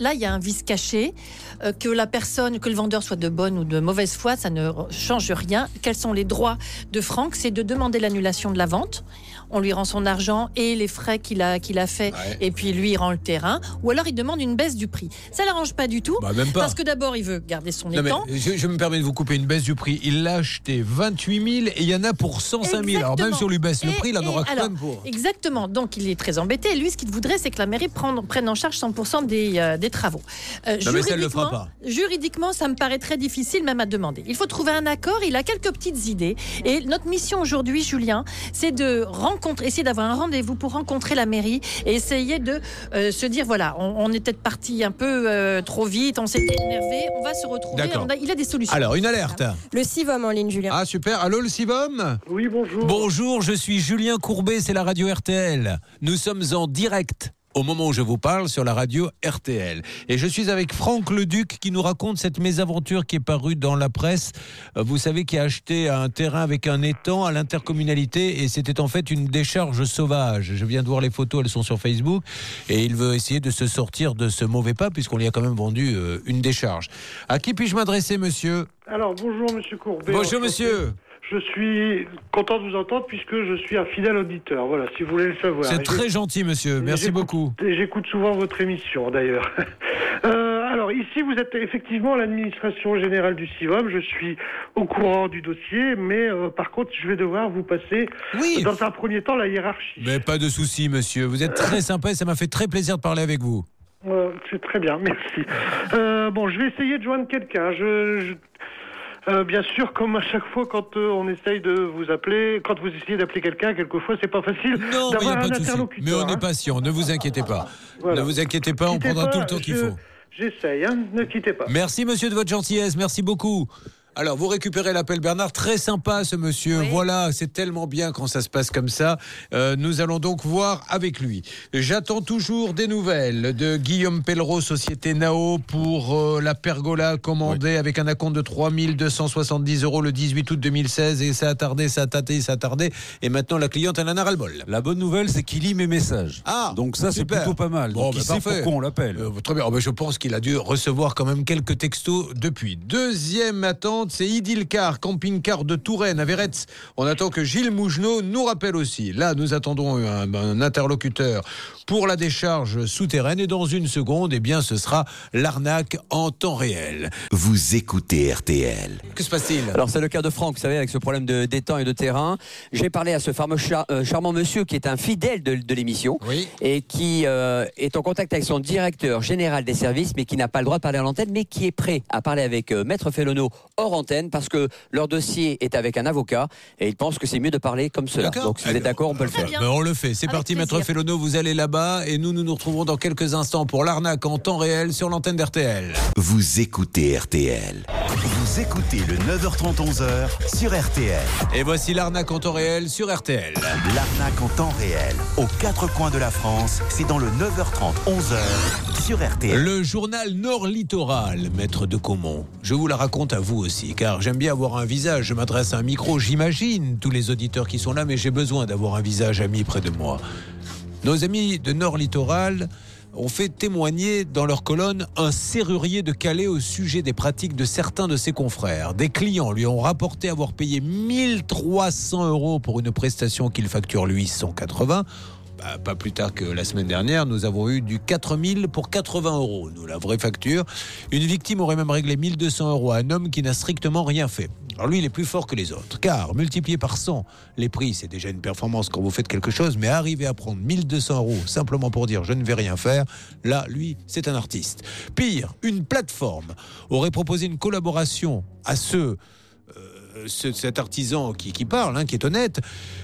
Là, il y a un vice caché. Euh, que la personne, que le vendeur soit de bonne ou de mauvaise foi, ça ne change rien. Quels sont les droits de Franck? C'est de demander l'annulation de la vente. On lui rend son argent et les frais qu'il a, qu'il a fait, ouais. Et puis lui, il rend le terrain. Ou alors, il demande une baisse du prix. Ça l'arrange pas du tout. Bah, même pas. Parce que d'abord, il veut garder son non, étang. Mais je, je me permets de vous couper une baisse du prix. Il l'a acheté vingt-huit mille et il y en a pour cent cinq mille. Alors même si on lui baisse le prix, il en aura quand même pour. Exactement. Donc, il est très embêté. Lui, ce qu'il voudrait, c'est que la mairie prenne, prenne en charge cent pour cent des, euh, des travaux. Euh, non, mais ça, elle le fera pas. Juridiquement, ça me paraît très difficile même à demander. Il faut trouver un accord. Il a quelques petites idées. Et notre mission aujourd'hui, Julien, c'est de rencontrer, essayer d'avoir un rendez-vous pour rencontrer la mairie et essayer de euh, se dire, voilà, on, on est peut-être parti un peu euh, trop vite, on s'est énervé, on va se retrouver. On a, il a des solutions. Alors, une alerte. Le Sivom en ligne, Julien. Ah, super. Allô, le Sivom? Oui, bonjour. Bonjour, je suis Julien Courbet, c'est la radio R T L. Nous sommes en direct au moment où je vous parle sur la radio R T L. Et je suis avec Franck Leduc qui nous raconte cette mésaventure qui est parue dans la presse. Vous savez, qui a acheté un terrain avec un étang à l'intercommunalité et c'était en fait une décharge sauvage. Je viens de voir les photos, elles sont sur Facebook et il veut essayer de se sortir de ce mauvais pas puisqu'on lui a quand même vendu euh, une décharge. À qui puis-je m'adresser, monsieur? Alors, bonjour, monsieur Courbet. Bonjour, monsieur. Je suis content de vous entendre puisque je suis un fidèle auditeur. Voilà, si vous voulez le savoir. C'est très gentil, monsieur. Merci beaucoup. Et j'écoute souvent votre émission, d'ailleurs. euh, alors, ici, vous êtes effectivement à l'administration générale du Sivom. Je suis au courant du dossier, mais euh, par contre, je vais devoir vous passer, oui. dans un premier temps, la hiérarchie. Mais pas de souci, monsieur. Vous êtes très sympa et ça m'a fait très plaisir de parler avec vous. Euh, c'est très bien, merci. Euh, bon, je vais essayer de joindre quelqu'un. Je... je... Euh, bien sûr, comme à chaque fois quand euh, on essaye de vous appeler, quand vous essayez d'appeler quelqu'un, quelquefois c'est pas facile non, d'avoir mais un pas de interlocuteur. Mais on hein. est patient, ne vous inquiétez pas. Voilà. Ne vous inquiétez pas, on quittez prendra pas, tout le temps qu'il je... faut. J'essaye, hein, ne quittez pas. Merci monsieur de votre gentillesse, merci beaucoup. Alors, vous récupérez l'appel Bernard, très sympa ce monsieur, oui. Voilà, c'est tellement bien quand ça se passe comme ça. Euh, nous allons donc voir avec lui. J'attends toujours des nouvelles de Guillaume Pellereau, Société Nao, pour euh, la pergola commandée oui. avec un acompte de trois mille deux cent soixante-dix euros le dix-huit août deux mille seize, et ça a tardé, ça a tâté, ça a tardé, et maintenant la cliente, elle en a ras-le-bol. La bonne nouvelle, c'est qu'il lit mes messages. Ah, donc ça, super. C'est plutôt pas mal. Bon, donc bah, il sait parfait. pourquoi on l'appelle. Euh, très bien, oh, bah, je pense qu'il a dû recevoir quand même quelques textos depuis. Deuxième attente, c'est Idilcar, camping-car de Touraine à Véretz. On attend que Gilles Mougenot nous rappelle aussi. Là, nous attendons un, un interlocuteur pour la décharge souterraine et dans une seconde, eh bien, ce sera l'arnaque en temps réel. Vous écoutez R T L. Que se passe-t-il? Alors, c'est le cas de Franck, vous savez, avec ce problème de, d'étang et de terrain. J'ai parlé à ce fameux char, euh, charmant monsieur qui est un fidèle de, de l'émission oui. et qui euh, est en contact avec son directeur général des services, mais qui n'a pas le droit de parler à l'antenne, mais qui est prêt à parler avec euh, Maître Fellonneau hors antenne parce que leur dossier est avec un avocat et il pense que c'est mieux de parler comme cela. D'accord. Donc, si vous êtes d'accord, on peut le faire. Ben, on le fait. C'est avec parti, plaisir. Maître Fellonneau. Vous allez là-bas et nous, nous nous retrouverons dans quelques instants pour l'arnaque en temps réel sur l'antenne d'R T L. Vous écoutez R T L. Vous écoutez le neuf heures trente, onze heures sur R T L. Et voici l'arnaque en temps réel sur R T L. L'arnaque en temps réel, aux quatre coins de la France, c'est dans le neuf heures trente, onze heures sur R T L. Le journal Nord Littoral, Maître de Caumont. Je vous la raconte à vous aussi, car j'aime bien avoir un visage. Je m'adresse à un micro, j'imagine tous les auditeurs qui sont là, mais j'ai besoin d'avoir un visage ami près de moi. Nos amis de Nord Littoral ont fait témoigner dans leur colonne un serrurier de Calais au sujet des pratiques de certains de ses confrères. Des clients lui ont rapporté avoir payé mille trois cents euros pour une prestation qu'il facture lui cent quatre-vingts. Bah, pas plus tard que la semaine dernière, nous avons eu du quatre mille pour quatre-vingts euros, nous, la vraie facture. Une victime aurait même réglé mille deux cents euros à un homme qui n'a strictement rien fait. Alors lui, il est plus fort que les autres, car multiplié par cent, les prix, c'est déjà une performance quand vous faites quelque chose, mais arriver à prendre mille deux cents euros simplement pour dire « je ne vais rien faire », là, lui, c'est un artiste. Pire, une plateforme aurait proposé une collaboration à ceux, euh, ce, cet artisan qui, qui parle, hein, qui est honnête,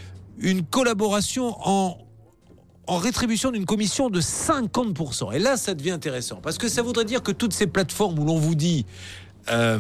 une collaboration en... en rétribution d'une commission de cinquante pour cent. Et là, ça devient intéressant, parce que ça voudrait dire que toutes ces plateformes où l'on vous dit euh,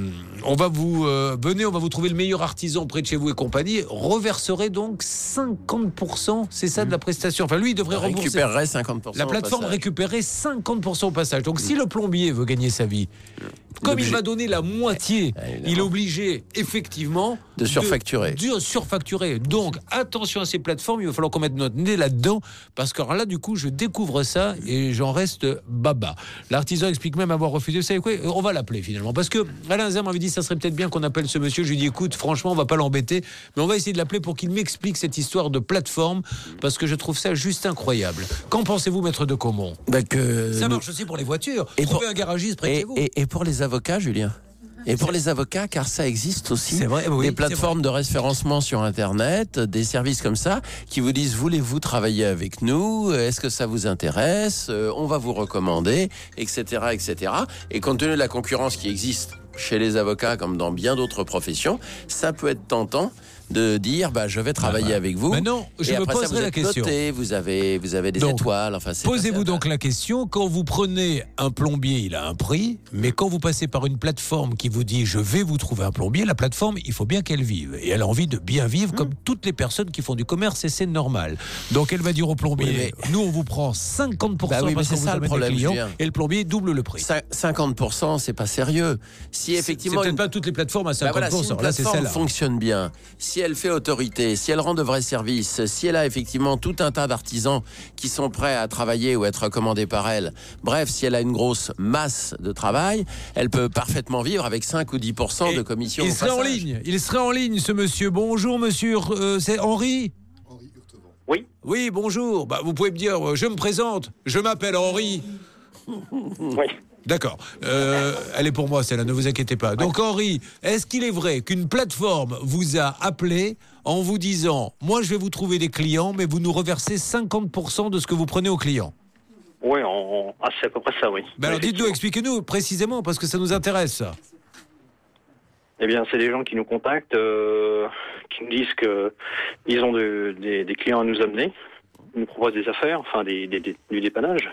on va vous euh, venez, on va vous trouver le meilleur artisan près de chez vous et compagnie, reverserait donc cinquante pour cent, c'est ça, de la prestation. Enfin, lui, il devrait rembourser. Récupérerait cinquante pour cent. La plateforme récupérerait cinquante pour cent au passage. Donc, mmh. si le plombier veut gagner sa vie, comme il m'a donné la moitié, il est obligé effectivement de surfacturer. De, de surfacturer. Donc attention à ces plateformes, il va falloir qu'on mette notre nez là-dedans, parce que alors là du coup je découvre ça et j'en reste baba. L'artisan explique même avoir refusé. Vous savez quoi, on va l'appeler finalement, parce que Alain Zam m'avait dit ça serait peut-être bien qu'on appelle ce monsieur. Je lui ai dit écoute, franchement on va pas l'embêter, mais on va essayer de l'appeler pour qu'il m'explique cette histoire de plateforme, parce que je trouve ça juste incroyable. Qu'en pensez-vous, maître de Caumont? bah que Ça nous... marche aussi pour les voitures. Et Trouvez pour... un garagiste près de et, chez vous. et, et pour les avocats, Julien. Et pour les avocats, car ça existe aussi, vrai, oui, des plateformes de référencement sur Internet, des services comme ça, qui vous disent, voulez-vous travailler avec nous? Est-ce que ça vous intéresse? On va vous recommander, et cetera, et cetera. Et compte tenu de la concurrence qui existe chez les avocats, comme dans bien d'autres professions, ça peut être tentant de dire bah je vais travailler ah bah. avec vous. Mais non, je et me après poserai ça, vous la êtes question. Noté, vous avez vous avez des donc, étoiles. Enfin, c'est posez-vous donc la question, quand vous prenez un plombier, il a un prix, mais quand vous passez par une plateforme qui vous dit je vais vous trouver un plombier, la plateforme, il faut bien qu'elle vive. Et elle a envie de bien vivre, mmh. comme toutes les personnes qui font du commerce, et c'est normal. Donc elle va dire au plombier, oui, mais... nous on vous prend cinquante pour cent bah oui, parce qu'on vous amène des clients, et le plombier double le prix. cinquante pour cent, c'est pas sérieux. Si effectivement, c'est peut-être une... pas toutes les plateformes à cinquante pour cent. Bah voilà, si une là, plateforme c'est fonctionne bien, si elle fait autorité, si elle rend de vrais services, si elle a effectivement tout un tas d'artisans qui sont prêts à travailler ou être recommandés par elle, bref, si elle a une grosse masse de travail, elle peut parfaitement vivre avec cinq ou dix pour cent de commission. Il serait en ligne, il serait en ligne ce monsieur. Bonjour monsieur, euh, c'est Henri ? Oui. Oui, bonjour. Bah, vous pouvez me dire, je me présente, je m'appelle Henri. Oui. D'accord. Euh, elle est pour moi, celle-là, ne vous inquiétez pas. Donc, Henri, est-ce qu'il est vrai qu'une plateforme vous a appelé en vous disant « Moi, je vais vous trouver des clients, mais vous nous reversez cinquante pour cent de ce que vous prenez aux clients » ? Oui, on... ah, c'est à peu près ça, oui. Ben alors, dites-nous, expliquez-nous précisément, parce que ça nous intéresse, ça. Eh bien, c'est des gens qui nous contactent, euh, qui nous disent qu'ils ont de, des, des clients à nous amener. Ils nous proposent des affaires, enfin, des, des, des, du dépannage.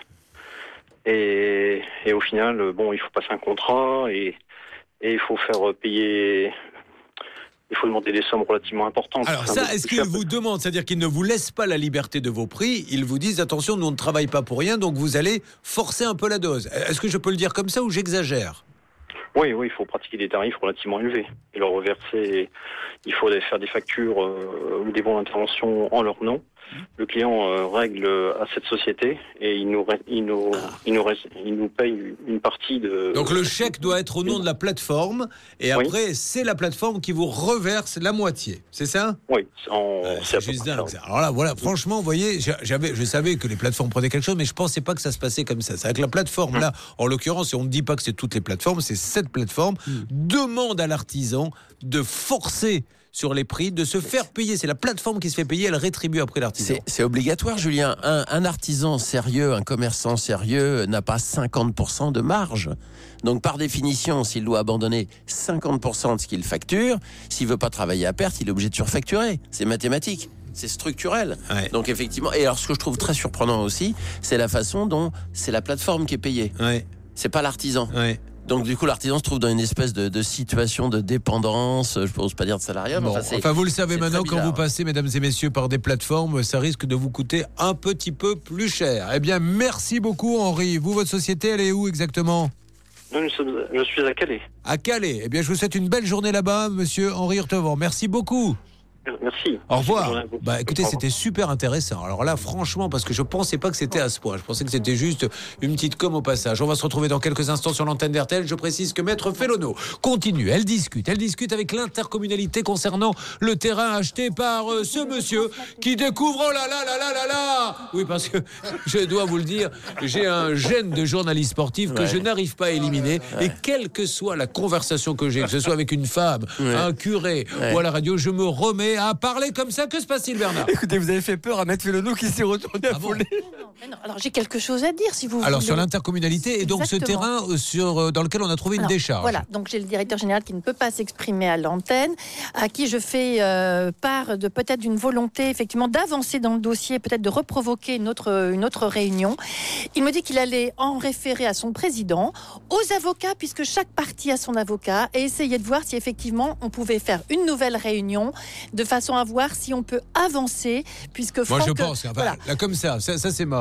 Et, et au final, bon, il faut passer un contrat et, et il faut faire payer, il faut demander des sommes relativement importantes. Alors ça, est-ce qu'ils vous demandent, c'est-à-dire qu'ils ne vous laissent pas la liberté de vos prix, ils vous disent attention, nous on ne travaille pas pour rien, donc vous allez forcer un peu la dose. Est-ce que je peux le dire comme ça ou j'exagère ? Oui, oui, il faut pratiquer des tarifs relativement élevés. Et leur reverser, il faut faire des factures euh, ou des bons d'intervention en leur nom. Le client euh, règle à cette société et il nous, il, nous, il, nous, il nous paye une partie de... Donc le chèque doit être au nom de la plateforme et après oui. c'est la plateforme qui vous reverse la moitié, c'est ça ? Oui. En... Euh, c'est juste dingue ça. Alors là, voilà, franchement, vous voyez, j'avais, je savais que les plateformes prenaient quelque chose, mais je ne pensais pas que ça se passait comme ça. C'est avec la plateforme, là, en l'occurrence, et on ne dit pas que c'est toutes les plateformes, c'est cette plateforme, mmh. demande à l'artisan de forcer sur les prix, de se faire payer. C'est la plateforme qui se fait payer, elle rétribue après l'artisan. C'est, c'est obligatoire, Julien. Un, un artisan sérieux, un commerçant sérieux n'a pas cinquante pour cent de marge. Donc, par définition, s'il doit abandonner cinquante pour cent de ce qu'il facture, s'il ne veut pas travailler à perte, il est obligé de surfacturer. C'est mathématique. C'est structurel. Ouais. Donc, effectivement. Et alors, ce que je trouve très surprenant aussi, c'est la façon dont c'est la plateforme qui est payée. Ouais. C'est pas l'artisan. Ouais. Donc du coup l'artisan se trouve dans une espèce de, de situation de dépendance, je n'ose pas dire de salariat. Bon, enfin, enfin vous le savez maintenant, quand vous passez mesdames et messieurs par des plateformes, ça risque de vous coûter un petit peu plus cher. Eh bien merci beaucoup Henri. Vous, votre société, elle est où exactement ? Nous, nous sommes, je suis à Calais. À Calais. Eh bien je vous souhaite une belle journée là-bas, monsieur Henri Hurtevant. Merci beaucoup. Merci. Au revoir. Bah écoutez, c'était super intéressant. Alors là, franchement, parce que je pensais pas que c'était à ce point. Je pensais que c'était juste une petite com au passage. On va se retrouver dans quelques instants sur l'antenne d'R T L. Je précise que Maître Félono continue. Elle discute. Elle discute avec l'intercommunalité concernant le terrain acheté par euh, ce monsieur qui découvre. Oh là là là là là là. Oui, parce que je dois vous le dire, j'ai un gène de journaliste sportif que ouais. je n'arrive pas à éliminer. Ouais. Et quelle que soit la conversation que j'ai, que ce soit avec une femme, ouais. un curé ouais. ou à la radio, je me remets à parler comme ça. Que se passe-t-il, Bernard ? Écoutez, vous avez fait peur à Maître Félono qui s'est retourné à ah voler. Bon non, non, non. Alors j'ai quelque chose à dire si vous Alors voulez. sur l'intercommunalité et donc Exactement. ce terrain sur, dans lequel on a trouvé Alors, une décharge. Voilà, donc j'ai le directeur général qui ne peut pas s'exprimer à l'antenne, à qui je fais euh, part de peut-être d'une volonté effectivement d'avancer dans le dossier, peut-être de reprovoquer une autre, une autre réunion. Il me dit qu'il allait en référer à son président, aux avocats, puisque chaque partie a son avocat, et essayer de voir si effectivement on pouvait faire une nouvelle réunion de façon à voir si on peut avancer, puisque Moi Franck, je pense, enfin, voilà. là comme ça, ça, ça c'est ma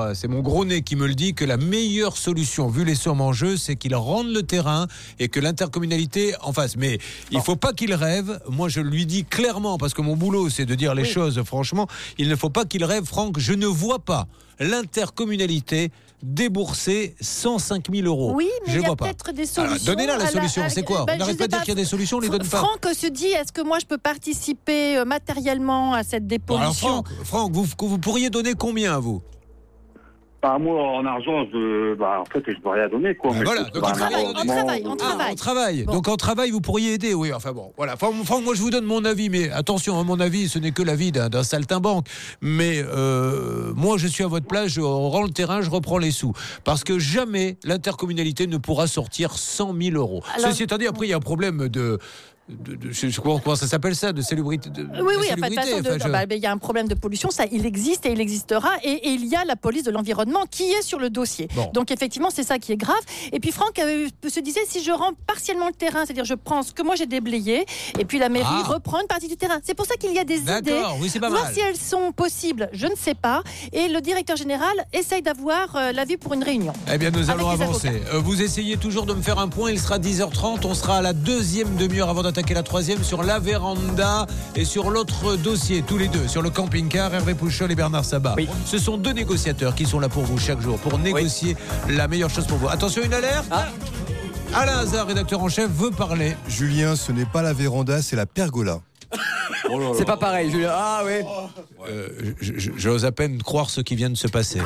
dire, c'est mon gros nez qui me le dit, que la meilleure solution, vu les sommes en jeu, c'est qu'ils rendent le terrain et que l'intercommunalité en fasse. Mais il ne faut pas qu'il rêve. Moi, je lui dis clairement, parce que mon boulot, c'est de dire les oui. choses franchement, il ne faut pas qu'il rêve, Franck. Je ne vois pas l'intercommunalité débourser cent cinq mille euros. Oui, mais je il y a pas. peut-être des solutions. Donnez-la la solution, la, c'est quoi ben, on n'arrête pas de dire qu'il y a des solutions, on ne les donne pas. Franck se dit, est-ce que moi je peux participer euh, matériellement à cette dépollution? Alors Franck, Franck vous, vous pourriez donner combien à vous? Bah, moi, en argent, je, bah, en fait, je ne peux rien donner, quoi. Ah, mais voilà, donc on travaille, on travaille, on travaille. Ah, on travaille. Bon. Donc en travail, vous pourriez aider, oui. Enfin bon, voilà. Franck, moi, je vous donne mon avis, mais attention, hein, mon avis, ce n'est que l'avis d'un, d'un saltimbanque. Mais euh, moi, je suis à votre place, je rends le terrain, je reprends les sous. Parce que jamais l'intercommunalité ne pourra sortir cent mille euros. Alors, ceci étant dit, après, il y a un problème de... De, de, je, je, comment ça s'appelle ça, de célébrité de, Oui, oui, enfin, de façon, de, enfin, je... bah, il y a un problème de pollution, ça, il existe et il existera, et, et il y a la police de l'environnement qui est sur le dossier. Bon. Donc effectivement, c'est ça qui est grave. Et puis Franck euh, se disait, si je rends partiellement le terrain, c'est-à-dire je prends ce que moi j'ai déblayé, et puis la mairie ah. reprend une partie du terrain. C'est pour ça qu'il y a des D'accord, idées. Oui, c'est pas Voir mal. si elles sont possibles, je ne sais pas. Et le directeur général essaye d'avoir euh, l'avis pour une réunion. Eh bien, nous allons avancer. Euh, vous essayez toujours de me faire un point. Il sera dix heures trente. On sera à la deuxième demi-heure avant d'attaquer la troisième sur la véranda et sur l'autre dossier, tous les deux, sur le camping-car. Hervé Pouchol et Bernard Sabat. Oui. Ce sont deux négociateurs qui sont là pour vous chaque jour, pour négocier oui. la meilleure chose pour vous. Attention, une alerte ah. Alain Hazard, rédacteur en chef, veut parler. Julien, ce n'est pas la véranda, c'est la pergola. Oh là là. C'est pas pareil, Julien. Ah oui. Euh, j'ose à peine croire ce qui vient de se passer.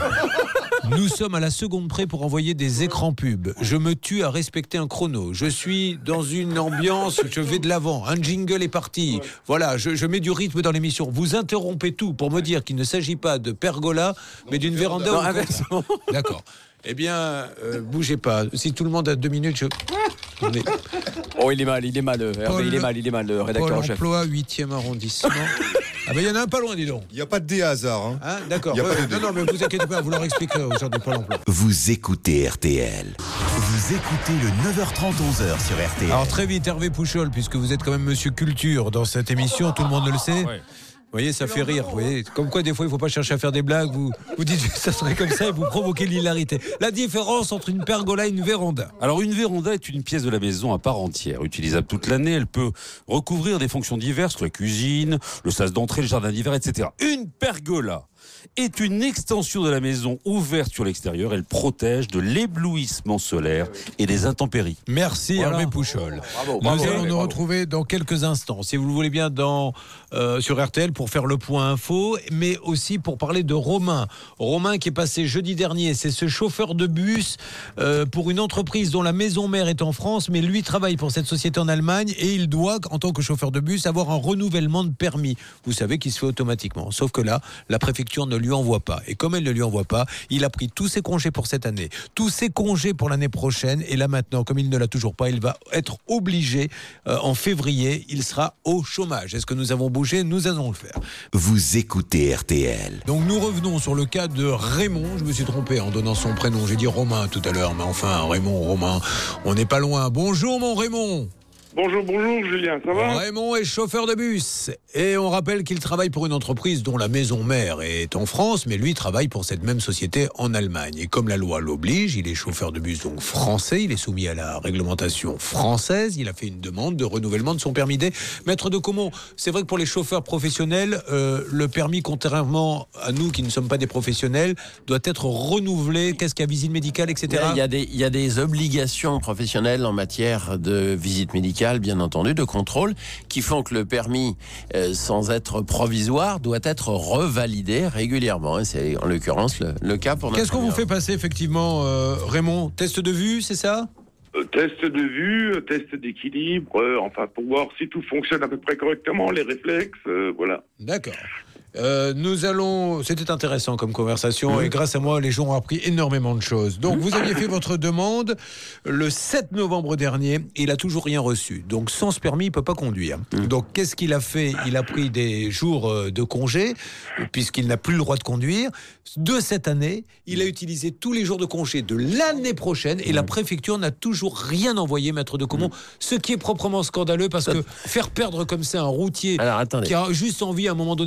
Nous sommes à la seconde près pour envoyer des écrans pubs. Je me tue à respecter un chrono. Je suis dans une ambiance, je vais de l'avant. Un jingle est parti. Voilà, je, je mets du rythme dans l'émission. Vous interrompez tout pour me dire qu'il ne s'agit pas de pergola, mais d'une véranda. Non, inversement. D'accord. Eh bien, euh, bougez pas. Si tout le monde a deux minutes, je... Est... Oh, il est mal, il est mal. Paul, il est mal, il est mal, le rédacteur Pôle en chef. emploi, huitième arrondissement. Ah ben il y en a un pas loin, dis donc. Il n'y a pas de dé hasard. Hein. Hein, d'accord. Euh, non, non, mais vous inquiétez pas, vous leur expliquerez aux gens du Pôle emploi. Vous écoutez R T L. Vous écoutez le neuf heures trente, onze heures sur R T L. Alors très vite, Hervé Pouchol, puisque vous êtes quand même monsieur culture dans cette émission, tout le monde le sait. Ouais. Vous voyez, ça fait rire. Vous voyez, comme quoi, des fois, il ne faut pas chercher à faire des blagues. Vous, vous dites que ça serait comme ça et vous provoquez l'hilarité. La différence entre une pergola et une véranda. Alors, une véranda est une pièce de la maison à part entière. Utilisable toute l'année, elle peut recouvrir des fonctions diverses, la cuisine, le sas d'entrée, le jardin d'hiver, et cetera. Une pergola est une extension de la maison ouverte sur l'extérieur. Elle protège de l'éblouissement solaire et des intempéries. Merci voilà. Hervé Pouchol. Bravo, bravo, nous allons nous retrouver dans quelques instants, si vous le voulez bien, dans, euh, sur R T L pour faire le point info, mais aussi pour parler de Romain. Romain qui est passé jeudi dernier, c'est ce chauffeur de bus euh, pour une entreprise dont la maison mère est en France, mais lui travaille pour cette société en Allemagne et il doit, en tant que chauffeur de bus, avoir un renouvellement de permis. Vous savez qu'il se fait automatiquement. Sauf que là, la préfecture ne lui envoie pas. Et comme elle ne lui envoie pas, il a pris tous ses congés pour cette année, tous ses congés pour l'année prochaine. Et là maintenant, comme il ne l'a toujours pas, il va être obligé, euh, en février, il sera au chômage. Est-ce que nous avons bougé? Nous allons le faire. Vous écoutez R T L. Donc nous revenons sur le cas de Raymond. Je me suis trompé en donnant son prénom. J'ai dit Romain tout à l'heure, mais enfin, Raymond, Romain, on n'est pas loin. Bonjour mon Raymond. Bonjour, bonjour Julien, ça va? Raymond est chauffeur de bus et on rappelle qu'il travaille pour une entreprise dont la maison mère est en France, mais lui travaille pour cette même société en Allemagne. Et comme la loi l'oblige, il est chauffeur de bus donc français, il est soumis à la réglementation française, il a fait une demande de renouvellement de son permis D. Maître de Caumont, c'est vrai que pour les chauffeurs professionnels, euh, le permis, contrairement à nous qui ne sommes pas des professionnels, doit être renouvelé. Qu'est-ce qu'il y a, visite médicale, et cetera. Il y a des, il y a des obligations professionnelles en matière de visite médicale, bien entendu, de contrôle, qui font que le permis, euh, sans être provisoire, doit être revalidé régulièrement. C'est en l'occurrence le, le cas pour notre... Qu'est-ce qu'on vous fait passer effectivement, euh, Raymond? Test de vue, c'est ça? euh, Test de vue, euh, test d'équilibre, euh, enfin pour voir si tout fonctionne à peu près correctement, les réflexes, euh, voilà. D'accord. Euh, nous allons... C'était intéressant comme conversation mmh. et grâce à moi, les gens ont appris énormément de choses. Donc, vous aviez fait votre demande le sept novembre dernier et il n'a toujours rien reçu. Donc, sans ce permis, il ne peut pas conduire. Mmh. Donc, qu'est-ce qu'il a fait? Il a pris des jours de congé puisqu'il n'a plus le droit de conduire. De cette année, il a utilisé tous les jours de congé de l'année prochaine et mmh. la préfecture n'a toujours rien envoyé, maître de Caumont, mmh. ce qui est proprement scandaleux parce que faire perdre comme ça un routier Alors, qui a juste envie à un moment donné de se reposer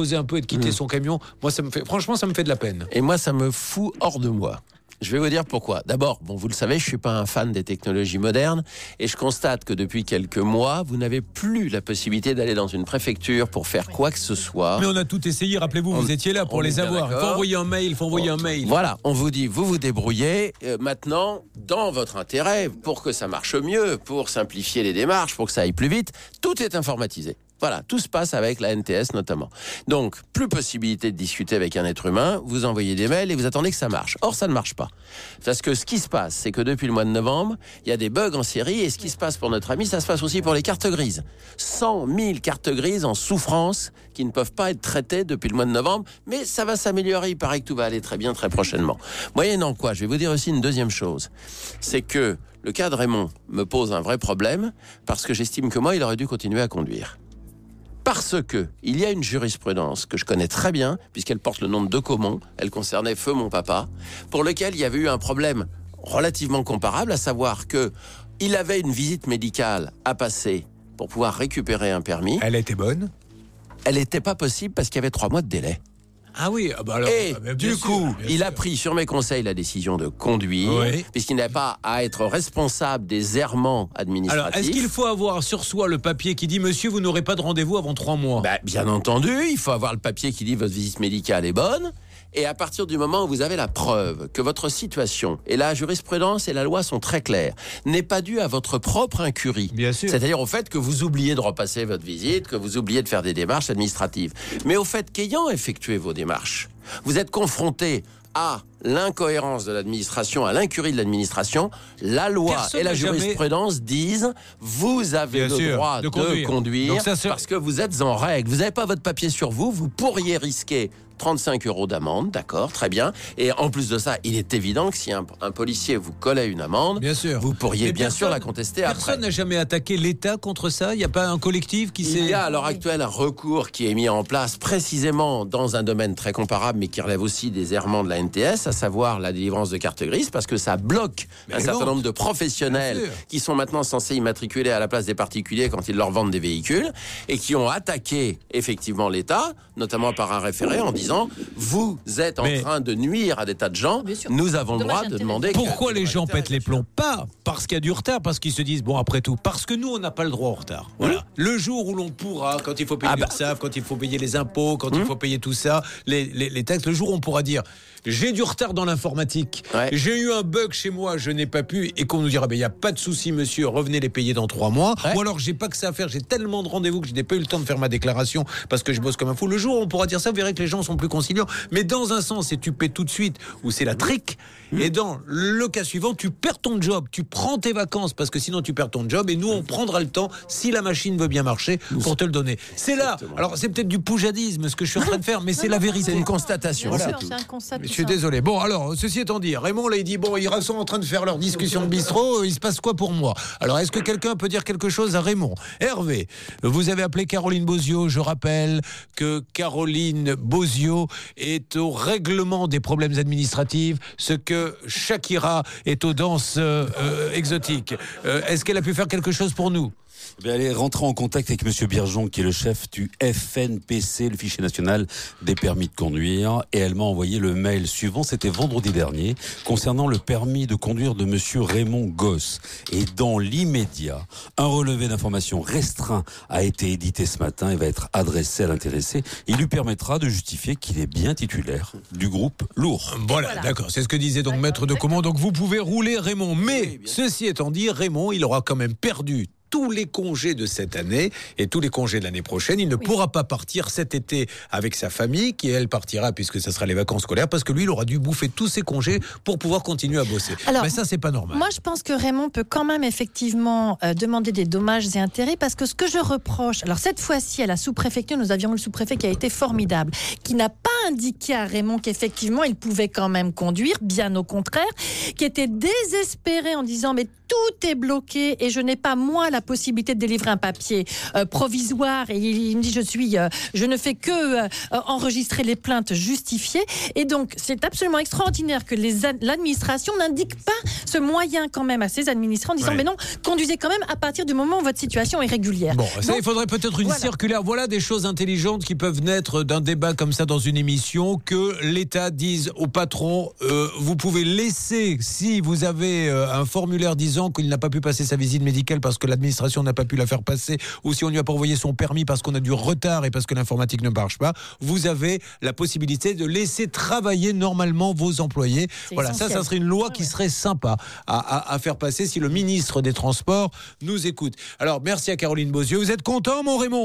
reposer un peu et de quitter mmh. son camion. Moi, ça me fait, franchement, ça me fait de la peine. Et moi, ça me fout hors de moi. Je vais vous dire pourquoi. D'abord, bon, vous le savez, je suis pas un fan des technologies modernes et je constate que depuis quelques mois, vous n'avez plus la possibilité d'aller dans une préfecture pour faire quoi que ce soit. Mais on a tout essayé, rappelez-vous, on, vous étiez là pour les avoir. Il faut envoyer un mail, il faut envoyer bon, un mail. Voilà, on vous dit, vous vous débrouillez. Euh, maintenant, dans votre intérêt, pour que ça marche mieux, pour simplifier les démarches, pour que ça aille plus vite, tout est informatisé. Voilà, tout se passe avec la N T S notamment. Donc, plus possibilité de discuter avec un être humain, vous envoyez des mails et vous attendez que ça marche. Or, ça ne marche pas. Parce que ce qui se passe, c'est que depuis le mois de novembre, il y a des bugs en série et ce qui se passe pour notre ami, ça se passe aussi pour les cartes grises. cent mille cartes grises en souffrance qui ne peuvent pas être traitées depuis le mois de novembre, mais ça va s'améliorer. Il paraît que tout va aller très bien très prochainement. Moyennant quoi, je vais vous dire aussi une deuxième chose. C'est que le cas de Raymond me pose un vrai problème parce que j'estime que moi, il aurait dû continuer à conduire. Parce que il y a une jurisprudence que je connais très bien, puisqu'elle porte le nom de Decomont, elle concernait Feu mon papa, pour lequel il y avait eu un problème relativement comparable, à savoir que il avait une visite médicale à passer pour pouvoir récupérer un permis. Elle était bonne ? Elle n'était pas possible parce qu'il y avait trois mois de délai. Ah oui, bah alors, et bah du sûr, coup, il sûr. a pris sur mes conseils la décision de conduire, oui. puisqu'il n'a pas à être responsable des errements administratifs. Alors, est-ce qu'il faut avoir sur soi le papier qui dit « Monsieur, vous n'aurez pas de rendez-vous avant trois mois » bah, bien entendu, il faut avoir le papier qui dit « Votre visite médicale est bonne ». Et à partir du moment où vous avez la preuve que votre situation, et la jurisprudence et la loi sont très claires, n'est pas due à votre propre incurie. Bien sûr. C'est-à-dire au fait que vous oubliez de repasser votre visite, que vous oubliez de faire des démarches administratives. Mais au fait qu'ayant effectué vos démarches, vous êtes confronté à l'incohérence de l'administration, à l'incurie de l'administration, la loi Personne et la jurisprudence jamais... disent vous avez Bien le sûr, droit de de conduire, conduire, Donc ça, parce que vous êtes en règle. Vous n'avez pas votre papier sur vous, vous pourriez risquer trente-cinq euros d'amende, d'accord, très bien. Et en plus de ça, il est évident que si un, un policier vous collait une amende, bien sûr. vous pourriez Mais bien personne, sûr la contester personne après. Personne n'a jamais attaqué l'État contre ça. Il n'y a pas un collectif qui s'est... Il y a à l'heure actuelle un recours qui est mis en place précisément dans un domaine très comparable, mais qui relève aussi des errements de la N T S, à savoir la délivrance de cartes grises, parce que ça bloque mais un non. certain nombre de professionnels qui sont maintenant censés immatriculer à la place des particuliers quand ils leur vendent des véhicules, et qui ont attaqué effectivement l'État, notamment par un référé, en disant vous Vous êtes en mais train de nuire à des tas de gens. Nous avons le droit de demander. Pourquoi les gens pètent les plombs ? Pas parce qu'il y a du retard, parce qu'ils se disent bon après tout, parce que nous on n'a pas le droit au retard. Voilà. Mmh. Le jour où l'on pourra, quand il faut payer ah bah. l'URSSAF, quand il faut payer les impôts, quand mmh. il faut payer tout ça, les, les, les taxes, le jour où on pourra dire j'ai du retard dans l'informatique, ouais. j'ai eu un bug chez moi, je n'ai pas pu, et qu'on nous dira il n'y a pas de souci monsieur, revenez les payer dans trois mois, ouais. ou alors j'ai pas que ça à faire, j'ai tellement de rendez-vous que je n'ai pas eu le temps de faire ma déclaration parce que je bosse comme un fou. Le jour où on pourra dire ça, vous verrez que les gens sont plus conciliants. Mais dans un sens, c'est tu paies tout de suite ou c'est la trique. Mmh. Et dans le cas suivant, tu perds ton job, tu prends tes vacances parce que sinon tu perds ton job et nous on prendra le temps, si la machine veut bien marcher, pour te le donner. C'est là. Alors c'est peut-être du poujadisme ce que je suis en train de faire, mais c'est la vérité. C'est une constatation. Voilà. C'est, c'est un constat. Je suis désolé. Bon alors, ceci étant dit, Raymond là il dit bon, ils sont en train de faire leur discussion de bistrot, il se passe quoi pour moi ? Alors est-ce que quelqu'un peut dire quelque chose à Raymond ? Hervé, vous avez appelé Caroline Bozio, je rappelle que Caroline Bozio est au règlement des problèmes administratifs, ce que Shakira est aux danses euh, euh, exotiques. Euh, est-ce qu'elle a pu faire quelque chose pour nous ? Elle est rentrée en contact avec Monsieur Birgeon, qui est le chef du F N P C, le fichier national des permis de conduire, et elle m'a envoyé le mail suivant, c'était vendredi dernier, concernant le permis de conduire de Monsieur Raymond Gosse. Et dans l'immédiat, un relevé d'informations restreint a été édité ce matin et va être adressé à l'intéressé. Il lui permettra de justifier qu'il est bien titulaire du groupe lourd. Voilà, voilà. D'accord, c'est ce que disait donc Maître Decomont. Donc vous pouvez rouler Raymond, mais oui, ceci étant dit, Raymond, il aura quand même perdu tous les congés de cette année et tous les congés de l'année prochaine. Il ne oui. pourra pas partir cet été avec sa famille, qui elle partira puisque ce sera les vacances scolaires, parce que lui, il aura dû bouffer tous ses congés pour pouvoir continuer à bosser. Alors, mais ça, c'est pas normal. Moi, je pense que Raymond peut quand même effectivement euh, demander des dommages et intérêts, parce que ce que je reproche, alors cette fois-ci à la sous-préfecture, nous avions le sous-préfet qui a été formidable, qui n'a pas indiqué à Raymond qu'effectivement, il pouvait quand même conduire, bien au contraire, qui était désespéré en disant « mais tout est bloqué et je n'ai pas, moi, la possibilité de délivrer un papier euh, provisoire. » Et il, il me dit « je suis, euh, je ne fais que euh, enregistrer les plaintes justifiées. » Et donc, c'est absolument extraordinaire que les ad- l'administration n'indique pas ce moyen quand même à ses administrés en disant ouais. « mais non, conduisez quand même à partir du moment où votre situation est régulière. » Bon, ça, donc, il faudrait peut-être une voilà. circulaire. Voilà des choses intelligentes qui peuvent naître d'un débat comme ça dans une émission, que l'État dise au patron, euh, vous pouvez laisser, si vous avez euh, un formulaire disant qu'il n'a pas pu passer sa visite médicale parce que l'administration n'a pas pu la faire passer, ou si on lui a pas envoyé son permis parce qu'on a du retard et parce que l'informatique ne marche pas, vous avez la possibilité de laisser travailler normalement vos employés. C'est voilà, essentiel. Ça, ça serait une loi qui serait sympa à, à, à faire passer si le ministre des Transports nous écoute. Alors, merci à Caroline Beauzieux. Vous êtes content, mon Raymond ?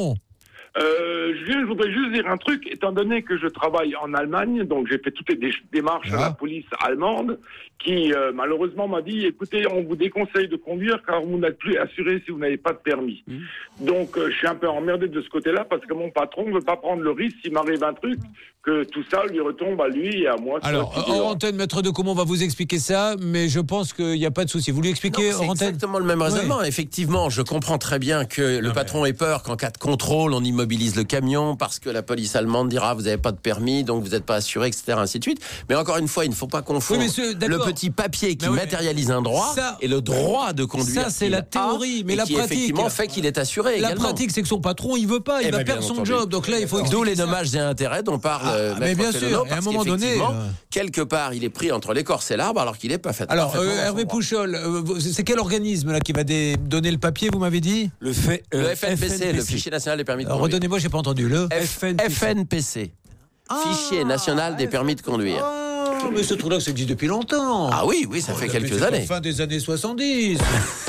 Euh, Julien, je voudrais juste dire un truc, étant donné que je travaille en Allemagne, donc j'ai fait toutes les dé- démarches ah. à la police allemande, qui euh, malheureusement m'a dit, écoutez, on vous déconseille de conduire car vous n'êtes plus assuré si vous n'avez pas de permis. Mmh. Donc euh, je suis un peu emmerdé de ce côté-là parce que mon patron ne veut pas prendre le risque s'il m'arrive un truc, que tout ça lui retombe à lui et à moi. Alors, hors antenne, maître de Comont va vous expliquer ça, mais je pense qu'il n'y a pas de souci. Vous lui expliquez hors antenne ? C'est exactement le même raisonnement. Oui. Effectivement, je comprends très bien que le ah patron ait peur qu'en cas de contrôle, on immobilise le camion parce que la police allemande dira vous n'avez pas de permis, donc vous n'êtes pas assuré, et cetera, ainsi de suite. Mais encore une fois, il ne faut pas confondre oui, ce, le petit papier qui oui, matérialise un droit ça, et le droit de conduire. Ça, c'est la théorie, mais la qui pratique effectivement fait qu'il est assuré. La également. pratique, c'est que son patron, il veut pas, il eh va ben, perdre son entendu. job. Donc là, il faut. D'où les dommages et intérêts dont parle. Ah, mais bien sûr. Et à un moment donné, euh... quelque part, il est pris entre l'écorce et l'arbre, alors qu'il n'est pas fait. Alors, euh, Hervé Pouchol, euh, c'est quel organisme là qui va dé- donner le papier, vous m'avez dit ? Le, fait, euh, le F N P C, F N P C, le Fichier National des Permis de Conduire. Redonnez-moi, j'ai pas entendu le F N P C. F N P C. Ah, Fichier National des Permis de Conduire. Ah, mais ce truc-là, ça existe depuis longtemps. Ah oui, oui, ça oh, fait quelques années. Fin des années soixante-dix.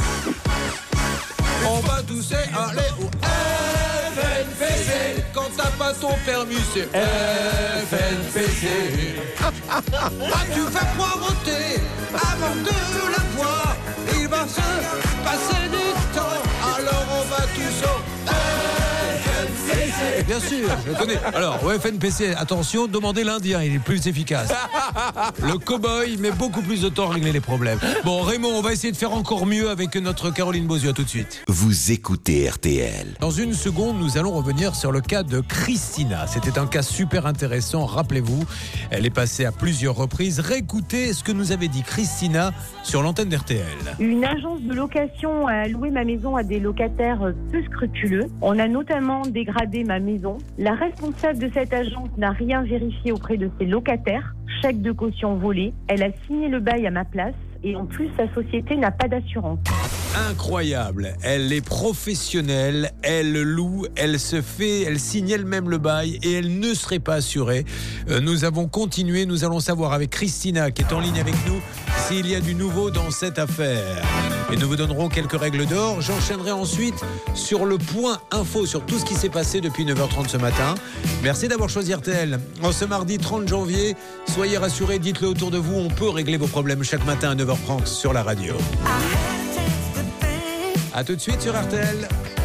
On va tous aller au F N P C. Quand t'as pas ton permis, c'est F N P C. Ah, tu vas poireauter avant de l'avoir. Il va se passer du temps. Alors on va tous au F N P C. Bien sûr, je connais. Alors, au F N P C, attention, demandez l'Indien, il est plus efficace. Le cow-boy met beaucoup plus de temps à régler les problèmes. Bon, Raymond, on va essayer de faire encore mieux avec notre Caroline Beauzieux. À tout de suite. Vous écoutez R T L. Dans une seconde, nous allons revenir sur le cas de Christina. C'était un cas super intéressant, rappelez-vous. Elle est passée à plusieurs reprises. Réécoutez ce que nous avait dit Christina sur l'antenne d'R T L. Une agence de location a loué ma maison à des locataires peu scrupuleux. On a notamment dégradé ma maison. La responsable de cette agence n'a rien vérifié auprès de ses locataires. Chèque de caution volé. Elle a signé le bail à ma place. Et en plus, sa société n'a pas d'assurance. Incroyable. Elle est professionnelle, elle loue, elle se fait, elle signe elle-même le bail et elle ne serait pas assurée. Euh, nous avons continué, nous allons savoir avec Christina qui est en ligne avec nous s'il y a du nouveau dans cette affaire. Et nous vous donnerons quelques règles d'or. J'enchaînerai ensuite sur le point info, sur tout ce qui s'est passé depuis neuf heures trente ce matin. Merci d'avoir choisi R T L. En ce mardi trente janvier, soyez rassurés, dites-le autour de vous, on peut régler vos problèmes chaque matin à neuf heures trente sur la radio. A tout de suite sur R T L.